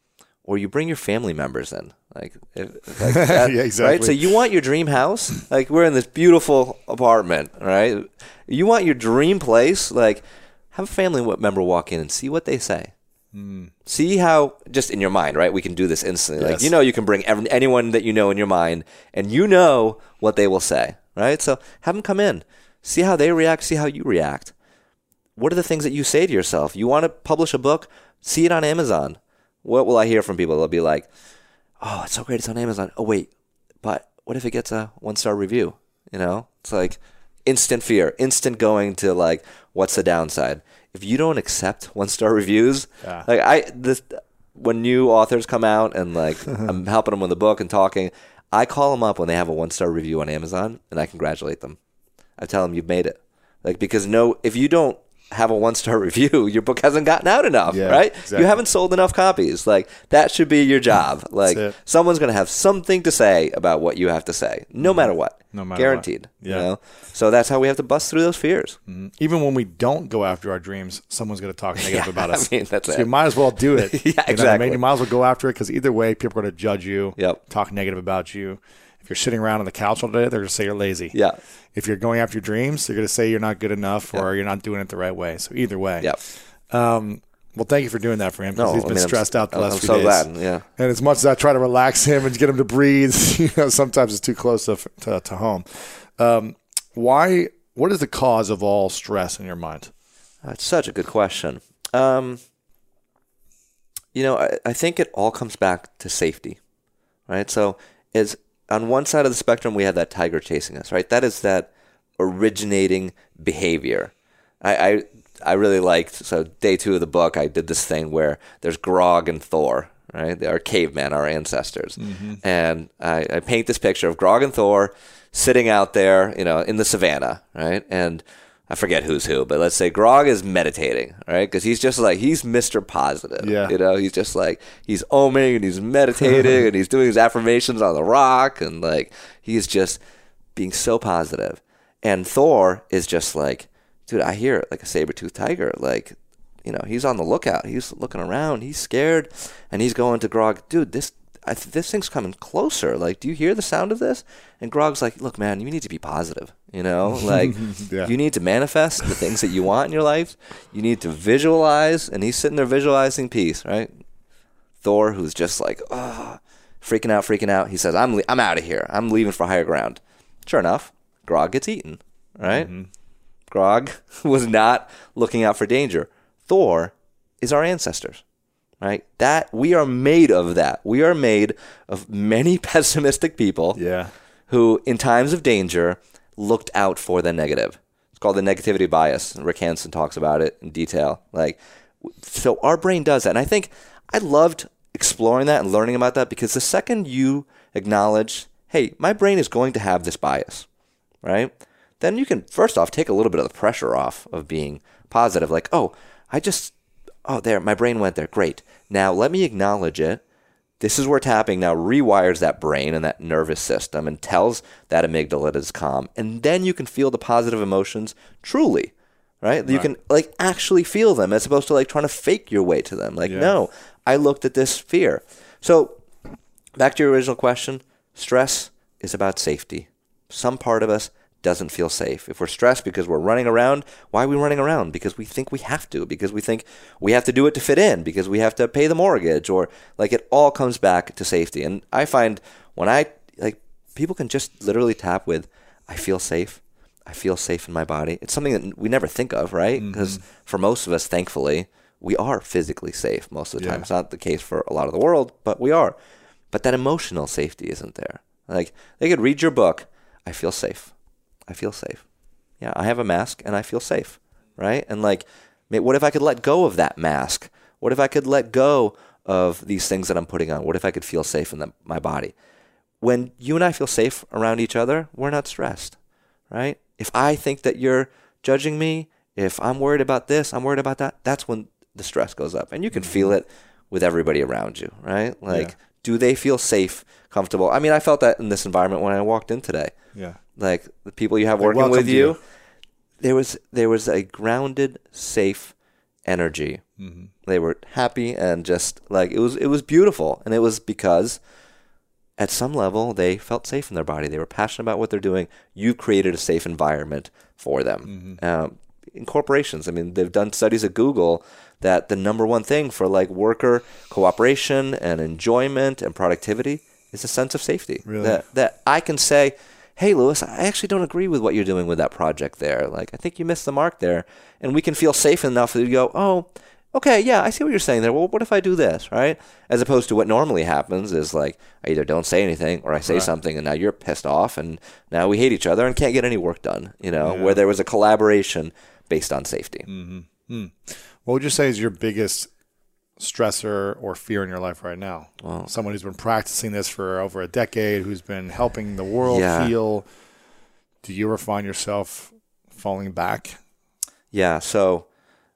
[SPEAKER 4] Or you bring your family members in, like, if, like that,
[SPEAKER 1] Yeah, exactly.
[SPEAKER 4] right? So you want your dream house? Like, we're in this beautiful apartment, right? You want your dream place? Like, have a family member walk in and see what they say. Mm. See how, just in your mind, right? We can do this instantly. Like,
[SPEAKER 1] Yes.
[SPEAKER 4] you know, you can bring every, anyone that you know in your mind, and you know what they will say, right? So have them come in, see how they react, see how you react. What are the things that you say to yourself? You want to publish a book? See it on Amazon. What will I hear from people? They'll be like, oh, it's so great it's on Amazon. Oh, wait, but what if it gets a one-star review? You know, it's like instant fear, instant going to like, what's the downside? If you don't accept one-star reviews,
[SPEAKER 1] Yeah.
[SPEAKER 4] like I, this, when new authors come out and like I'm helping them with the book and talking, I call them up when they have a one-star review on Amazon and I congratulate them. I tell them you've made it. Like, because no, if you don't have a one-star review, your book hasn't gotten out enough,
[SPEAKER 1] Yeah,
[SPEAKER 4] right?
[SPEAKER 1] exactly.
[SPEAKER 4] You haven't sold enough copies. Like, that should be your job. Like,
[SPEAKER 1] it.
[SPEAKER 4] someone's going to have something to say about what you have to say, no matter what.
[SPEAKER 1] No matter
[SPEAKER 4] Guaranteed.
[SPEAKER 1] what. Yeah.
[SPEAKER 4] You know? So that's how we have to bust through those fears.
[SPEAKER 1] Even when we don't go after our dreams, someo's going to talk negative
[SPEAKER 4] Yeah,
[SPEAKER 1] about
[SPEAKER 4] I
[SPEAKER 1] us.
[SPEAKER 4] mean, that's
[SPEAKER 1] so
[SPEAKER 4] it.
[SPEAKER 1] you might as well do it.
[SPEAKER 4] Yeah,
[SPEAKER 1] You know what I
[SPEAKER 4] exactly.
[SPEAKER 1] mean? You might as well go after it, because either way, people are going to judge you,
[SPEAKER 4] Yep.
[SPEAKER 1] talk negative about you. If you're sitting around on the couch all day, they're going to say you're lazy.
[SPEAKER 4] Yeah.
[SPEAKER 1] If you're going after your dreams, they're going to say you're not good enough or you're not doing it the right way. So either way.
[SPEAKER 4] Yep.
[SPEAKER 1] Um, well, thank you for doing that for him, because
[SPEAKER 4] No,
[SPEAKER 1] he's
[SPEAKER 4] I
[SPEAKER 1] been
[SPEAKER 4] mean, I'm-
[SPEAKER 1] stressed out the
[SPEAKER 4] I'm
[SPEAKER 1] last few
[SPEAKER 4] so
[SPEAKER 1] days.
[SPEAKER 4] glad, yeah.
[SPEAKER 1] And as much as I try to relax him and get him to breathe, you know, sometimes it's too close to to, to home. Um, why? What is the cause of all stress in your mind?
[SPEAKER 4] That's such a good question. Um, you know, I, I think it all comes back to safety, right? So is on one side of the spectrum, we have that tiger chasing us, right? That is that originating behavior. I, I, I really liked, so day two of the book, I did this thing where there's Grog and Thor, right? They are cavemen, our ancestors. Mm-hmm. And I, I paint this picture of Grog and Thor sitting out there, you know, in the savannah, right? And I forget who's who, but let's say Grog is meditating, right? Because he's just like, he's Mister Positive.
[SPEAKER 1] Yeah.
[SPEAKER 4] You know, he's just like, he's oming and he's meditating and he's doing his affirmations on the rock. And like, he's just being so positive. And Thor is just like, dude, I hear like a saber-toothed tiger. Like, you know, he's on the lookout. He's looking around. He's scared. And he's going to Grog, dude, this I th- this thing's coming closer. Like, do you hear the sound of this? And Grog's like, look, man, you need to be positive. You know, like,
[SPEAKER 1] Yeah.
[SPEAKER 4] you need to manifest the things that you want in your life. You need to visualize. And he's sitting there visualizing peace, right? Thor, who's just like, oh, freaking out, freaking out. He says, I'm le- I'm out of here. I'm leaving for higher ground. Sure enough, Grog gets eaten, right? Mm-hmm. Grog was not looking out for danger. Thor is our ancestors. Right? That we are made of that. We are made of many pessimistic people.
[SPEAKER 1] Yeah.
[SPEAKER 4] who, in times of danger, looked out for the negative. It's called the negativity bias. Rick Hanson talks about it in detail. Like, so our brain does that. And I think I loved exploring that and learning about that, because the second you acknowledge, hey, my brain is going to have this bias, right? Then you can, first off, take a little bit of the pressure off of being positive. Like, oh, I just, oh, there, my brain went there. Great. Now let me acknowledge it. This is where tapping now rewires that brain and that nervous system and tells that amygdala that is calm. And then you can feel the positive emotions truly, right? right? You can like actually feel them as opposed to like trying to fake your way to them. Like, yeah. no, I looked at this fear. So back to your original question, stress is about safety. Some part of us doesn't feel safe. If we're stressed because we're running around, why are we running around? Because we think we have to, because we think we have to do it to fit in, because we have to pay the mortgage, or like it all comes back to safety. And I find when I, like, people can just literally tap with, I feel safe. I feel safe in my body. It's something that we never think of, right? Because mm-hmm. for most of us, thankfully, we are physically safe most of the time. Yeah. It's not the case for a lot of the world, but we are. But that emotional safety isn't there. Like, they could read your book, I feel safe. I feel safe. Yeah, I have a mask and I feel safe, right? And like, what if I could let go of that mask? What if I could let go of these things that I'm putting on? What if I could feel safe in the, my body? When you and I feel safe around each other, we're not stressed, right? If I think that you're judging me, if I'm worried about this, I'm worried about that, that's when the stress goes up. And you can feel it with everybody around you, right? Like, yeah. do they feel safe, comfortable? I mean, I felt that in this environment when I walked in today. Yeah. Like the people you have
[SPEAKER 1] they
[SPEAKER 4] working with you,
[SPEAKER 1] you,
[SPEAKER 4] there was there was a grounded, safe energy. Mm-hmm. They were happy and just like it was it was beautiful, and it was because at some level they felt safe in their body. They were passionate about what they're doing. You created a safe environment for them. Mm-hmm. Um, in corporations, I mean, they've done studies at Google that the number one thing for like worker cooperation and enjoyment and productivity is a sense of safety.
[SPEAKER 1] Really?
[SPEAKER 4] That that I can say, hey, Lewis, I actually don't agree with what you're doing with that project there. Like, I think you missed the mark there. And we can feel safe enough that you go, oh, okay, yeah, I see what you're saying there. Well, what if I do this, right? As opposed to what normally happens is like, I either don't say anything or I say right. something and now you're pissed off and now we hate each other and can't get any work done, you know, yeah. where there was a collaboration based on safety.
[SPEAKER 1] Mm-hmm. Mm. What would you say is your biggest stressor or fear in your life right now?
[SPEAKER 4] Well,
[SPEAKER 1] someone who's been practicing this for over a decade, who's been helping the world
[SPEAKER 4] yeah.
[SPEAKER 1] heal. Do you ever find yourself falling back?
[SPEAKER 4] Yeah. So,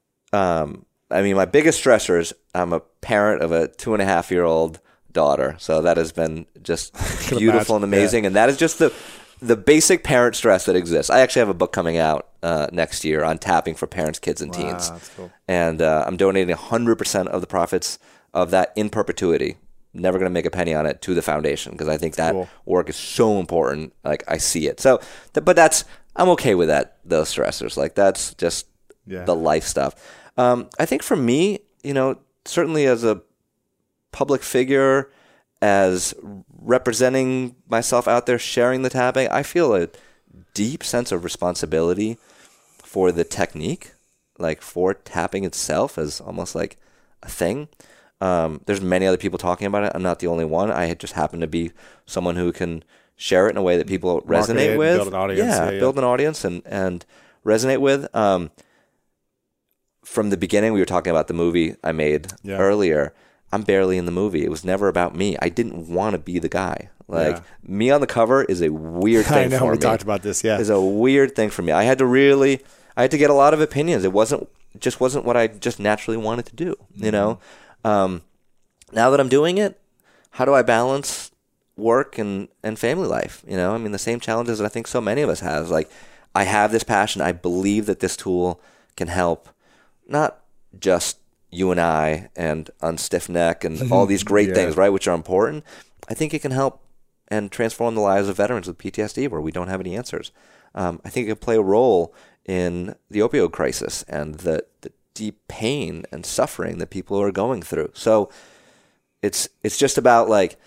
[SPEAKER 4] um, I mean, my biggest stressor is I'm a parent of a two and a half year old daughter. So that has been just beautiful and amazing. Yeah. And that is just the, the basic parent stress that exists. I actually have a book coming out uh, next year on tapping for parents, kids, and
[SPEAKER 1] wow,
[SPEAKER 4] teens.
[SPEAKER 1] That's cool.
[SPEAKER 4] And uh, I'm donating one hundred percent of the profits of that in perpetuity. Never going to make a penny on it to the foundation because I think that cool. work is so important. Like, I see it. So, th- but that's, I'm okay with that, those stressors. Like, that's just yeah. the life stuff. Um, I think for me, you know, certainly as a public figure, as representing myself out there, sharing the tapping, I feel a deep sense of responsibility for the technique, like for tapping itself as almost like a thing. Um, there's many other people talking about it. I'm not the only one. I just happen to be someone who can share it in a way that people
[SPEAKER 1] Market
[SPEAKER 4] resonate
[SPEAKER 1] it,
[SPEAKER 4] with.
[SPEAKER 1] Build an audience.
[SPEAKER 4] Yeah,
[SPEAKER 1] yeah, yeah.
[SPEAKER 4] build an audience and, and resonate with. Um, from the beginning, we were talking about the movie I made
[SPEAKER 1] yeah.
[SPEAKER 4] earlier. I'm barely in the movie. It was never about me. I didn't want to be the guy. Like
[SPEAKER 1] yeah.
[SPEAKER 4] me on the cover is a weird thing
[SPEAKER 1] I know,
[SPEAKER 4] for
[SPEAKER 1] we
[SPEAKER 4] me.
[SPEAKER 1] We talked about this, yeah.
[SPEAKER 4] It's a weird thing for me. I had to really, I had to get a lot of opinions. It wasn't, it just wasn't what I just naturally wanted to do, mm-hmm. you know? Um, now that I'm doing it, how do I balance work and, and family life? You know, I mean, the same challenges that I think so many of us have. Like, I have this passion. I believe that this tool can help not just you and I and on Stiff Neck and all these great
[SPEAKER 1] yeah.
[SPEAKER 4] things, right, which are important. I think it can help and transform the lives of veterans with P T S D where we don't have any answers. Um, I think it can play a role in the opioid crisis and the, the deep pain and suffering that people are going through. So it's it's just about like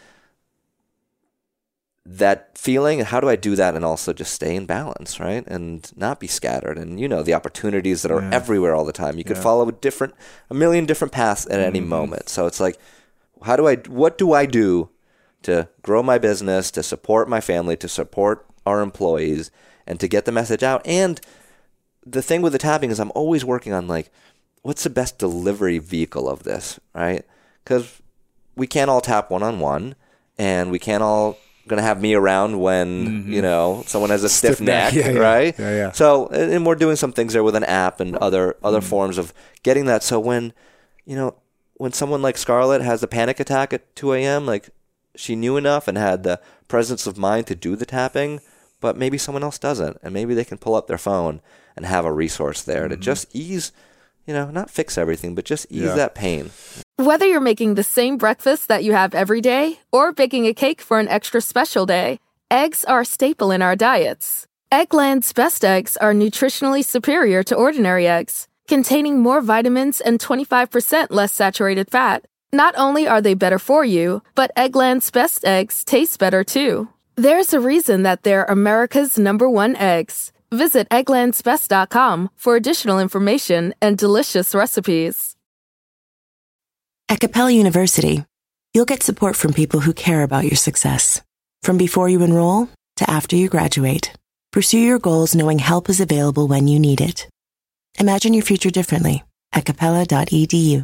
[SPEAKER 4] that feeling, and how do I do that and also just stay in balance, right? And not be scattered. And, you know, the opportunities that are
[SPEAKER 1] yeah.
[SPEAKER 4] everywhere all the time. You could
[SPEAKER 1] yeah.
[SPEAKER 4] follow a different, a million different paths at any mm-hmm. moment. So it's like, how do I, what do I do to grow my business, to support my family, to support our employees, and to get the message out. And the thing with the tapping is I'm always working on, like, what's the best delivery vehicle of this, right? Because we can't all tap one-on-one, and we can't all going to have me around when, mm-hmm. you know, someone has a stiff, stiff neck, neck. Yeah, right?
[SPEAKER 3] Yeah, yeah.
[SPEAKER 4] So, and we're doing some things there with an app and other other mm-hmm. forms of getting that. So when, you know, when someone like Scarlett has a panic attack at two a.m., like, she knew enough and had the presence of mind to do the tapping, but maybe someone else doesn't, and maybe they can pull up their phone and have a resource there mm-hmm. to just ease, you know, not fix everything, but just ease yeah. that pain.
[SPEAKER 6] Whether you're making the same breakfast that you have every day or baking a cake for an extra special day, eggs are a staple in our diets. Eggland's Best Eggs are nutritionally superior to ordinary eggs, containing more vitamins and twenty-five percent less saturated fat. Not only are they better for you, but Eggland's Best Eggs taste better too. There's a reason that they're America's number one eggs. Visit egglands best dot com for additional information and delicious recipes.
[SPEAKER 7] At Capella University, you'll get support from people who care about your success. From before you enroll to after you graduate, pursue your goals knowing help is available when you need it. Imagine your future differently at capella dot e d u.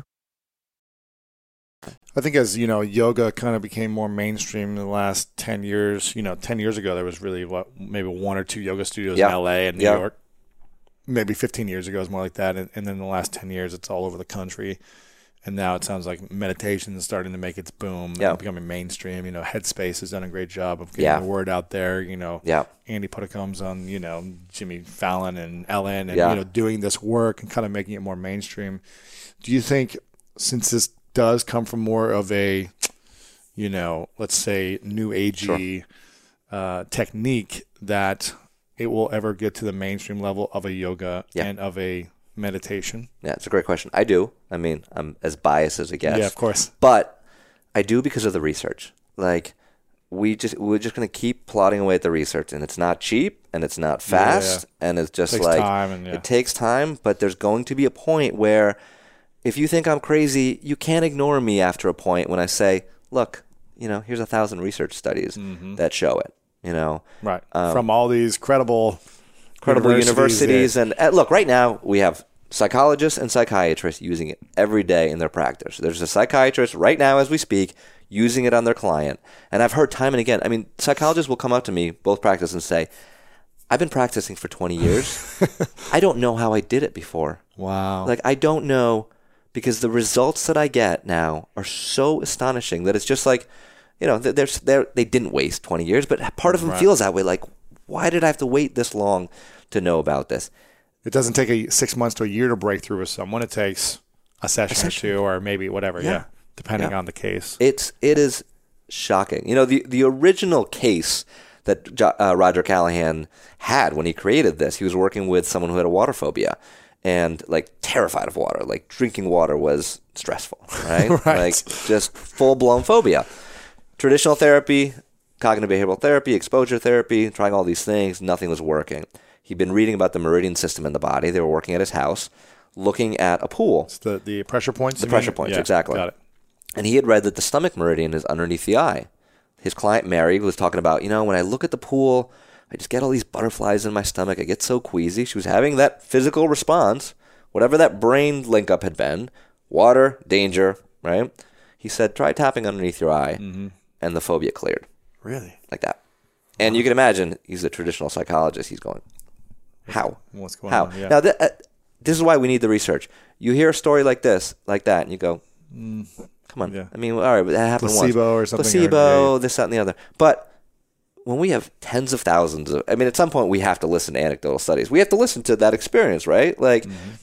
[SPEAKER 3] I think as, you know, yoga kind of became more mainstream in the last ten years, you know, ten years ago, there was really, what, maybe one or two yoga studios
[SPEAKER 4] yeah.
[SPEAKER 3] in L A and New
[SPEAKER 4] yeah.
[SPEAKER 3] York. Maybe fifteen years ago, it was more like that. And, and then in the last ten years, it's all over the country. And now it sounds like meditation is starting to make its boom
[SPEAKER 4] yeah.
[SPEAKER 3] and becoming mainstream. You know, Headspace has done a great job of getting
[SPEAKER 4] yeah.
[SPEAKER 3] the word out there. You know,
[SPEAKER 4] yeah.
[SPEAKER 3] Andy Puddicombe's on, you know, Jimmy Fallon and Ellen and,
[SPEAKER 4] yeah.
[SPEAKER 3] you know, doing this work and kind of making it more mainstream. Do you think, since this does come from more of a, you know, let's say new agey sure. uh, technique, that it will ever get to the mainstream level of a yoga yeah. and of a meditation?
[SPEAKER 4] Yeah, it's a great question. I do. I mean, I'm as biased as it gets.
[SPEAKER 3] Yeah, of course.
[SPEAKER 4] But I do because of the research. Like, we just we're just gonna keep plodding away at the research, and it's not cheap, and it's not fast, yeah, yeah. and it's just
[SPEAKER 3] it takes
[SPEAKER 4] like
[SPEAKER 3] time and, yeah.
[SPEAKER 4] it takes time. But there's going to be a point where, if you think I'm crazy, you can't ignore me after a point when I say, look, you know, here's a thousand research studies mm-hmm. that show it. You know,
[SPEAKER 3] right
[SPEAKER 4] um,
[SPEAKER 3] from all these credible.
[SPEAKER 4] Credible universities,
[SPEAKER 3] universities
[SPEAKER 4] and uh, look, right now we have psychologists and psychiatrists using it every day in their practice. There's a psychiatrist right now as we speak using it on their client, and I've heard time and again. I mean, psychologists will come up to me, both practice, and say, "I've been practicing for twenty years. I don't know how I did it before.
[SPEAKER 3] Wow,
[SPEAKER 4] like I don't know, because the results that I get now are so astonishing that it's just like, you know, they're, they're, they didn't waste twenty years, but part of them
[SPEAKER 3] right.
[SPEAKER 4] feels that way, like, why did I have to wait this long to know about this?
[SPEAKER 3] It doesn't take a six months to a year to break through with someone. It takes a session, a session. or two, or maybe whatever. Yeah, yeah depending yeah. on the case.
[SPEAKER 4] It's it is shocking. You know, the the original case that uh, Roger Callahan had when he created this, he was working with someone who had a water phobia and like terrified of water. Like drinking water was stressful, right?
[SPEAKER 3] right.
[SPEAKER 4] Like just full blown phobia. Traditional therapy. Cognitive behavioral therapy, exposure therapy, trying all these things, nothing was working. He'd been reading about the meridian system in the body. They were working at his house, looking at a pool.
[SPEAKER 3] It's the, the pressure points?
[SPEAKER 4] The pressure points,
[SPEAKER 3] yeah,
[SPEAKER 4] exactly.
[SPEAKER 3] Got it.
[SPEAKER 4] And he had read that the stomach meridian is underneath the eye. His client, Mary, was talking about, you know, when I look at the pool, I just get all these butterflies in my stomach. I get so queasy. She was having that physical response, whatever that brain link up had been. Water, danger, right? He said, try tapping underneath your eye, mm-hmm. and the phobia cleared.
[SPEAKER 3] Really?
[SPEAKER 4] Like that. And wow. you can imagine, he's a traditional psychologist. He's going, how?
[SPEAKER 3] What's going
[SPEAKER 4] how?
[SPEAKER 3] on? Yeah.
[SPEAKER 4] Now, th- uh, this is why we need the research. You hear a story like this, like that, and you go, mm, come on. Yeah. I mean, all right, but that happened
[SPEAKER 3] Placebo
[SPEAKER 4] once.
[SPEAKER 3] or something.
[SPEAKER 4] Placebo,
[SPEAKER 3] or, yeah.
[SPEAKER 4] this, that, and the other. But when we have tens of thousands of, I mean, at some point we have to listen to anecdotal studies. We have to listen to that experience, right? Like,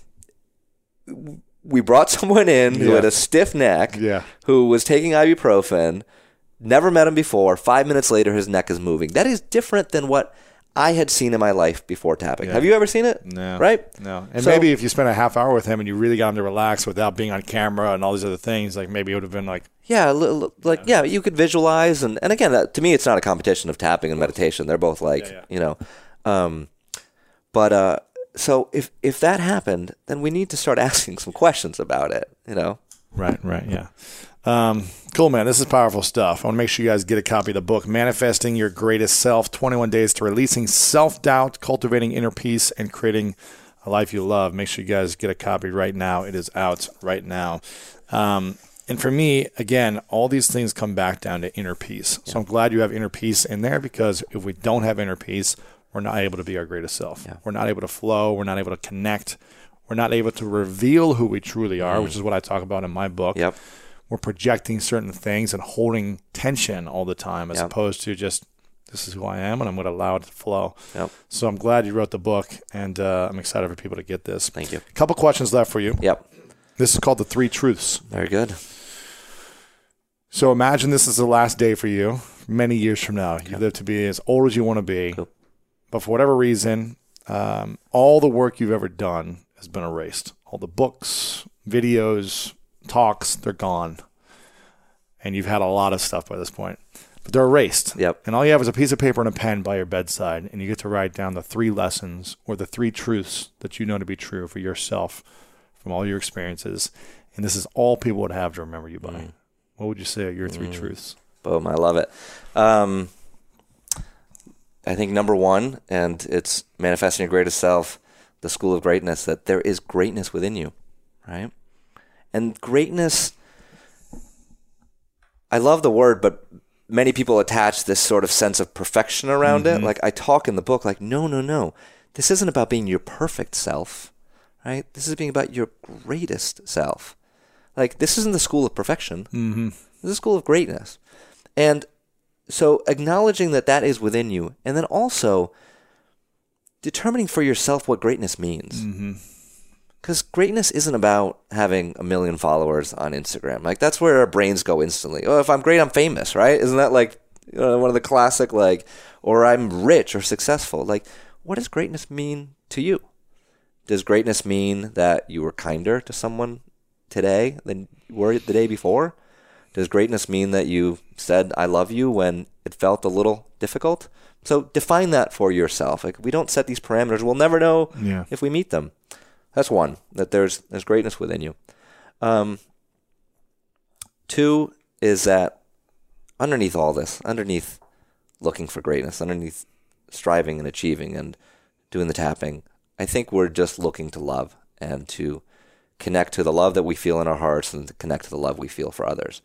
[SPEAKER 4] mm-hmm. we brought someone in who
[SPEAKER 3] yeah.
[SPEAKER 4] had a stiff neck,
[SPEAKER 3] yeah.
[SPEAKER 4] who was taking ibuprofen, never met him before. Five minutes later, his neck is moving. That is different than what I had seen in my life before tapping.
[SPEAKER 3] Yeah.
[SPEAKER 4] Have you ever seen it?
[SPEAKER 3] No.
[SPEAKER 4] Right?
[SPEAKER 3] No. And
[SPEAKER 4] so,
[SPEAKER 3] maybe if you spent a half hour with him and you really got him to relax without being on camera and all these other things, like maybe it would have been like...
[SPEAKER 4] Yeah, like, yeah, you could visualize. And, and again, uh, to me, it's not a competition of tapping and meditation. They're both like, yeah, yeah. you know. Um, but uh, so if, if that happened, then we need to start asking some questions about it, you know?
[SPEAKER 3] Right, right, yeah.
[SPEAKER 1] Um, cool, man. This is powerful stuff. I want to make sure you guys get a copy of the book, Manifesting Your Greatest Self, twenty-one Days to Releasing Self-Doubt, Cultivating Inner Peace, and Creating a Life You Love. Make sure you guys get a copy right now. It is out right now. Um, and for me, again, all these things come back down to inner peace. Yeah. So I'm glad you have inner peace in there, because if we don't have inner peace, we're not able to be our greatest self. Yeah. We're not able to flow. We're not able to connect. We're not able to reveal who we truly are, mm. which is what I talk about in my book.
[SPEAKER 4] Yep.
[SPEAKER 1] We're projecting certain things and holding tension all the time, as yep. opposed to just, this is who I am, and I'm going to allow it to flow.
[SPEAKER 4] Yep.
[SPEAKER 1] So I'm glad you wrote the book, and uh, I'm excited for people to get this.
[SPEAKER 4] Thank you.
[SPEAKER 1] A couple questions left for you.
[SPEAKER 4] Yep.
[SPEAKER 1] This is called The Three Truths.
[SPEAKER 4] Very good.
[SPEAKER 1] So imagine this is the last day for you many years from now. You yep. live to be as old as you want to be, cool. but for whatever reason, um, all the work you've ever done has been erased. All the books, videos, talks, they're gone. And you've had a lot of stuff by this point. But they're erased.
[SPEAKER 4] Yep.
[SPEAKER 1] And all you have is a piece of paper and a pen by your bedside, and you get to write down the three lessons or the three truths that you know to be true for yourself from all your experiences. And this is all people would have to remember you by. Mm. What would you say are your three mm. truths?
[SPEAKER 4] Boom, I love it. Um, I think number one, and it's Manifesting Your Greatest Self, the School of Greatness, that there is greatness within you, right? And greatness, I love the word, but many people attach this sort of sense of perfection around mm-hmm. it. Like I talk in the book, like, no, no, no. This isn't about being your perfect self, right? This is being about your greatest self. Like, this isn't the school of perfection.
[SPEAKER 1] Mm-hmm.
[SPEAKER 4] This is the school of greatness. And so acknowledging that that is within you, and then also determining for yourself what greatness means.
[SPEAKER 1] Mm-hmm.
[SPEAKER 4] Because greatness isn't about having a million followers on Instagram. Like, that's where our brains go instantly. Oh, if I'm great, I'm famous, right? Isn't that like, you know, one of the classic, like, or I'm rich or successful? Like, what does greatness mean to you? Does greatness mean that you were kinder to someone today than you were the day before? Does greatness mean that you said, I love you when it felt a little difficult? So define that for yourself. Like, we don't set these parameters. We'll never know
[SPEAKER 1] yeah.
[SPEAKER 4] if we meet them. That's one, that there's there's greatness within you. Um, two is that underneath all this, underneath looking for greatness, underneath striving and achieving and doing the tapping, I think we're just looking to love and to connect to the love that we feel in our hearts and to connect to the love we feel for others.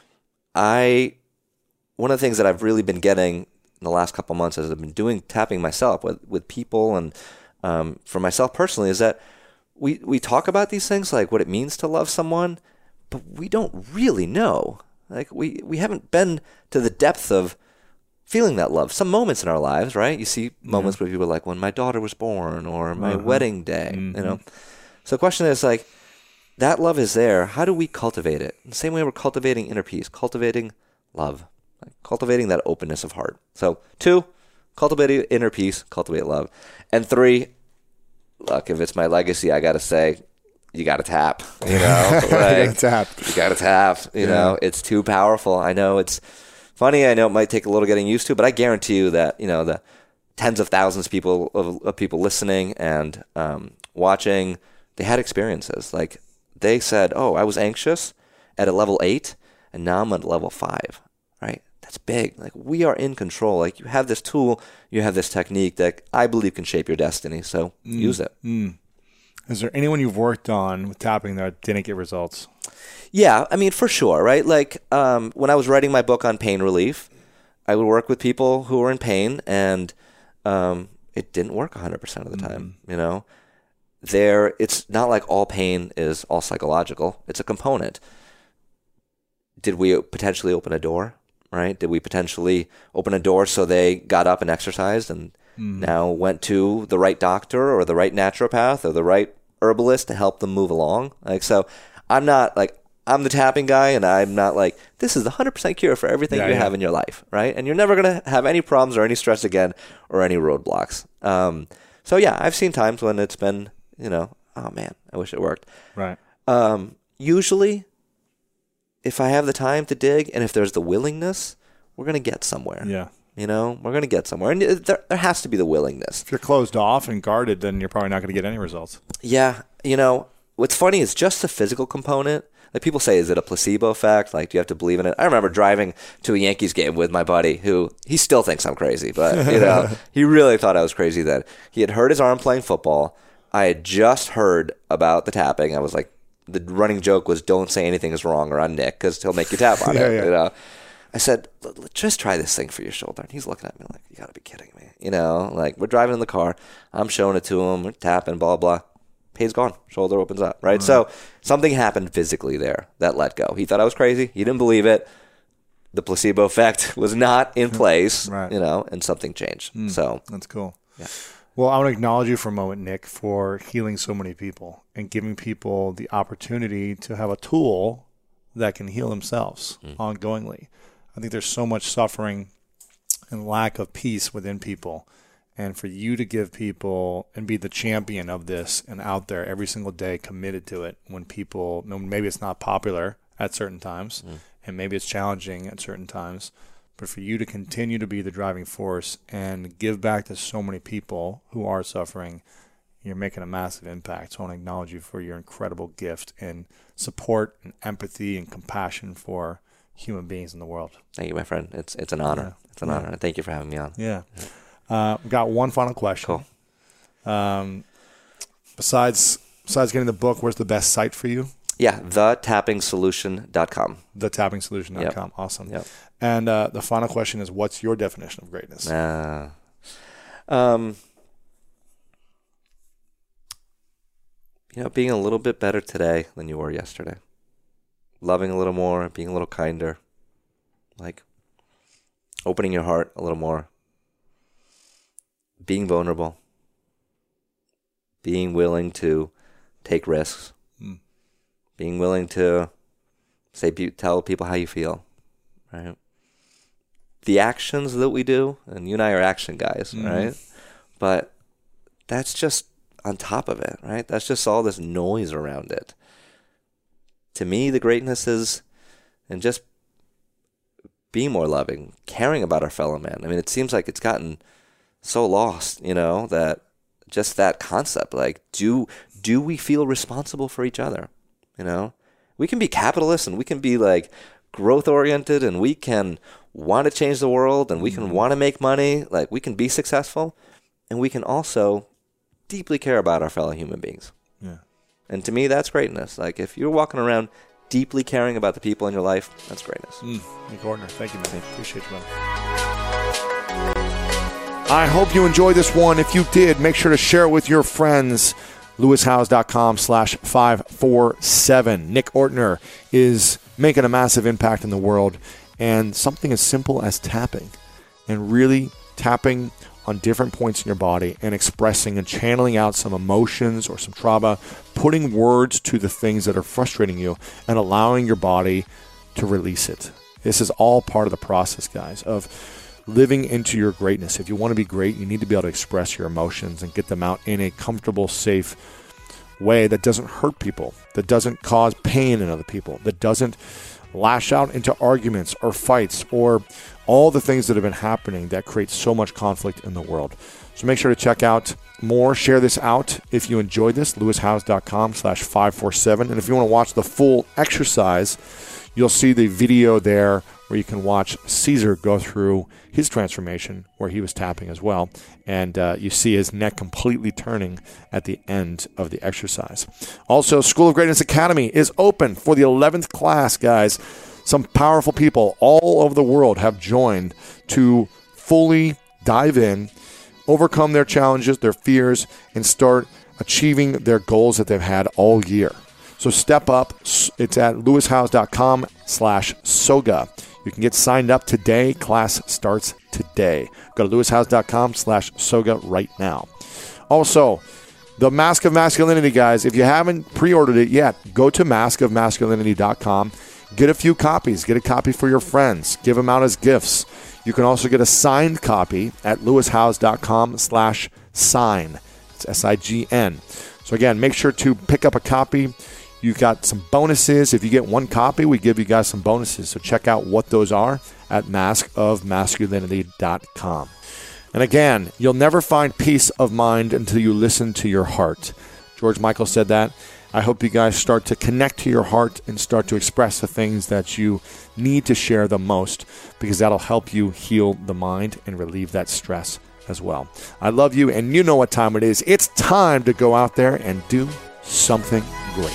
[SPEAKER 4] I, one of the things that I've really been getting in the last couple of months as I've been doing tapping myself with, with people and um, for myself personally is that We we talk about these things, like what it means to love someone, but we don't really know. Like we, we haven't been to the depth of feeling that love. Some moments in our lives, right? You see moments yeah. where people are like, when my daughter was born or my uh-huh. wedding day, mm-hmm. you know? So the question is like, that love is there. How do we cultivate it? In the same way we're cultivating inner peace, cultivating love, like cultivating that openness of heart. So two, cultivate inner peace, cultivate love. And three, look, if it's my legacy, I got to say, you got to tap, you know, like,
[SPEAKER 1] you got to tap,
[SPEAKER 4] you got to tap, you yeah. know, it's too powerful. I know it's funny. I know it might take a little getting used to, but I guarantee you that, you know, the tens of thousands of people of, of people listening and um, watching, they had experiences. Like they said, oh, I was anxious at a level eight and now I'm at level five, right? That's big. Like we are in control. Like you have this tool, you have this technique that I believe can shape your destiny. So
[SPEAKER 1] mm.
[SPEAKER 4] use it.
[SPEAKER 1] Mm. Is there anyone you've worked on with tapping that didn't get results?
[SPEAKER 4] Yeah, I mean, for sure, right? Like um, when I was writing my book on pain relief, I would work with people who were in pain and um, it didn't work one hundred percent of the time, mm. you know? There, it's not like all pain is all psychological. It's a component. Did we potentially open a door? Right? Did we potentially open a door so they got up and exercised and mm. now went to the right doctor or the right naturopath or the right herbalist to help them move along? Like, so I'm not like, I'm the tapping guy and I'm not like, this is the one hundred percent cure for everything yeah, you yeah. have in your life, right? And you're never going to have any problems or any stress again or any roadblocks. Um, so yeah, I've seen times when it's been, you know, oh man, I wish it worked.
[SPEAKER 1] Right.
[SPEAKER 4] Um, usually, if I have the time to dig and if there's the willingness, we're going to get somewhere.
[SPEAKER 1] Yeah.
[SPEAKER 4] You know, we're going to get somewhere. And there, there has to be the willingness.
[SPEAKER 1] If you're closed off and guarded, then you're probably not going to get any results.
[SPEAKER 4] Yeah. You know, what's funny is just the physical component. like people say, is it a placebo effect? Like, do you have to believe in it? I remember driving to a Yankees game with my buddy who, he still thinks I'm crazy, but, you know, he really thought I was crazy then. He had hurt his arm playing football. I had just heard about the tapping. I was like, the running joke was, don't say anything is wrong around Nick because he'll make you tap on
[SPEAKER 1] yeah,
[SPEAKER 4] it,
[SPEAKER 1] yeah.
[SPEAKER 4] you know. I said, just try this thing for your shoulder. And he's looking at me like, you got to be kidding me. You know, like we're driving in the car. I'm showing it to him. We're tapping, blah, blah. Pain's gone. Shoulder opens up, right? right? So something happened physically there that let go. He thought I was crazy. He didn't believe it. The placebo effect was not in place, right. you know, and something changed. Mm, so
[SPEAKER 2] that's cool.
[SPEAKER 4] Yeah.
[SPEAKER 2] Well, I want to acknowledge you for a moment, Nick, for healing so many people and giving people the opportunity to have a tool that can heal themselves mm. ongoingly. I think there's so much suffering and lack of peace within people. And for you to give people and be the champion of this and out there every single day committed to it when people, maybe it's not popular at certain times mm. and maybe it's challenging at certain times, but for you to continue to be the driving force and give back to so many people who are suffering, you're making a massive impact. So I want to acknowledge you for your incredible gift and support and empathy and compassion for human beings in the world.
[SPEAKER 4] Thank you, my friend. It's it's an honor. Yeah. It's an yeah. honor. Thank you for having me on.
[SPEAKER 2] Yeah. yeah. Uh, we've got one final question.
[SPEAKER 4] Cool.
[SPEAKER 2] Um, besides besides getting the book, where's the best site for you?
[SPEAKER 4] Yeah, the tapping solution dot com.
[SPEAKER 2] the tapping solution dot com. Yep. Awesome.
[SPEAKER 4] Yep.
[SPEAKER 2] And uh, the final question is, what's your definition of greatness?
[SPEAKER 4] Uh, um, you know, being a little bit better today than you were yesterday. Loving a little more, being a little kinder, like opening your heart a little more, being vulnerable, being willing to take risks, mm. being willing to say, tell people how you feel, right? The actions that we do, and you and I are action guys, mm. right? But that's just on top of it, right? That's just all this noise around it. To me, the greatness is in just being more loving, caring about our fellow man. I mean, it seems like it's gotten so lost, you know, that just that concept, like, do do we feel responsible for each other? You know, we can be capitalists and we can be like growth oriented and we can want to change the world and we can want to make money, like we can be successful, and we can also deeply care about our fellow human beings.
[SPEAKER 2] Yeah.
[SPEAKER 4] And to me, that's greatness. Like, if you're walking around deeply caring about the people in your life, that's greatness.
[SPEAKER 2] Mm. Nick Ortner, thank you, man. Appreciate you, man.
[SPEAKER 1] I hope you enjoyed this one. If you did, make sure to share it with your friends. lewis howes dot com slash five four seven. Nick Ortner is making a massive impact in the world. And something as simple as tapping and really tapping on different points in your body and expressing and channeling out some emotions or some trauma, putting words to the things that are frustrating you and allowing your body to release it. This is all part of the process, guys, of living into your greatness. If you want to be great, you need to be able to express your emotions and get them out in a comfortable, safe way that doesn't hurt people, that doesn't cause pain in other people, that doesn't lash out into arguments or fights or all the things that have been happening that create so much conflict in the world. So make sure to check out more. Share this out if you enjoyed this, lewis howes dot com slash five four seven. And if you want to watch the full exercise, you'll see the video there where you can watch Caesar go through his transformation where he was tapping as well. And uh, you see his neck completely turning at the end of the exercise. Also, School of Greatness Academy is open for the eleventh class, guys. Some powerful people all over the world have joined to fully dive in, overcome their challenges, their fears, and start achieving their goals that they've had all year. So step up. It's at lewis howes dot com slash soga. You can get signed up today. Class starts today. Go to lewis howes dot com slash soga right now. Also, the Mask of Masculinity, guys. If you haven't pre-ordered it yet, go to mask of masculinity dot com. Get a few copies. Get a copy for your friends. Give them out as gifts. You can also get a signed copy at lewis howes dot com slash sign. It's S I G N. So again, make sure to pick up a copy. You've got some bonuses. If you get one copy, we give you guys some bonuses. So check out what those are at mask of masculinity dot com. And again, you'll never find peace of mind until you listen to your heart. George Michael said that. I hope you guys start to connect to your heart and start to express the things that you need to share the most, because that'll help you heal the mind and relieve that stress as well. I love you, and you know what time it is. It's time to go out there and do something great.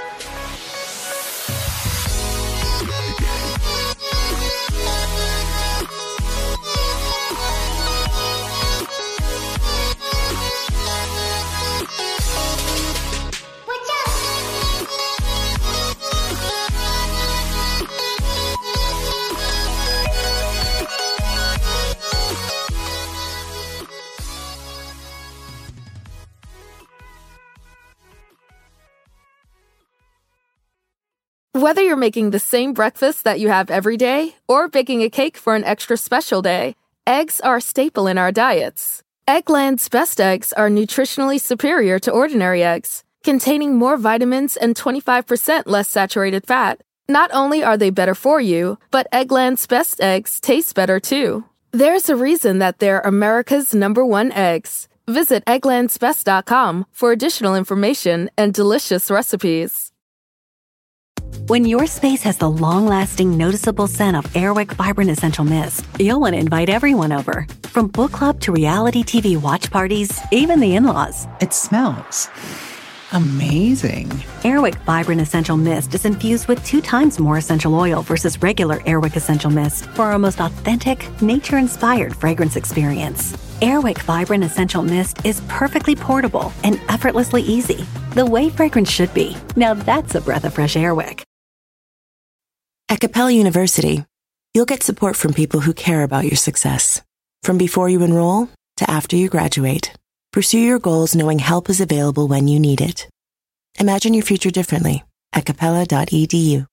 [SPEAKER 6] Whether you're making the same breakfast that you have every day or baking a cake for an extra special day, eggs are a staple in our diets. Eggland's Best Eggs are nutritionally superior to ordinary eggs, containing more vitamins and twenty-five percent less saturated fat. Not only are they better for you, but Eggland's Best Eggs taste better too. There's a reason that they're America's number one eggs. Visit egglands best dot com for additional information and delicious recipes.
[SPEAKER 8] When your space has the long-lasting, noticeable scent of Airwick Vibrant Essential Mist, you'll want to invite everyone over. From book club to reality T V watch parties, even the in-laws.
[SPEAKER 9] It smells amazing.
[SPEAKER 8] Airwick Vibrant Essential Mist is infused with two times more essential oil versus regular Airwick Essential Mist for our most authentic, nature-inspired fragrance experience. Airwick Vibrant Essential Mist is perfectly portable and effortlessly easy, the way fragrance should be. Now that's a breath of fresh Airwick.
[SPEAKER 7] At Capella University, you'll get support from people who care about your success. From before you enroll to after you graduate, pursue your goals knowing help is available when you need it. Imagine your future differently at capella dot e d u.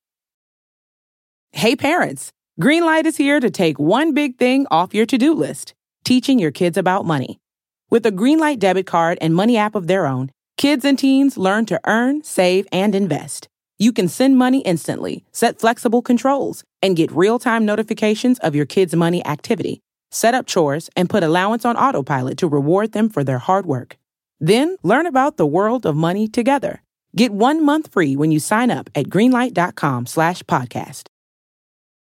[SPEAKER 10] Hey parents, Greenlight is here to take one big thing off your to-do list, teaching your kids about money. With a Greenlight debit card and money app of their own, kids and teens learn to earn, save, and invest. You can send money instantly, set flexible controls, and get real-time notifications of your kids' money activity. Set up chores and put allowance on autopilot to reward them for their hard work. Then learn about the world of money together. Get one month free when you sign up at greenlight dot com slash podcast.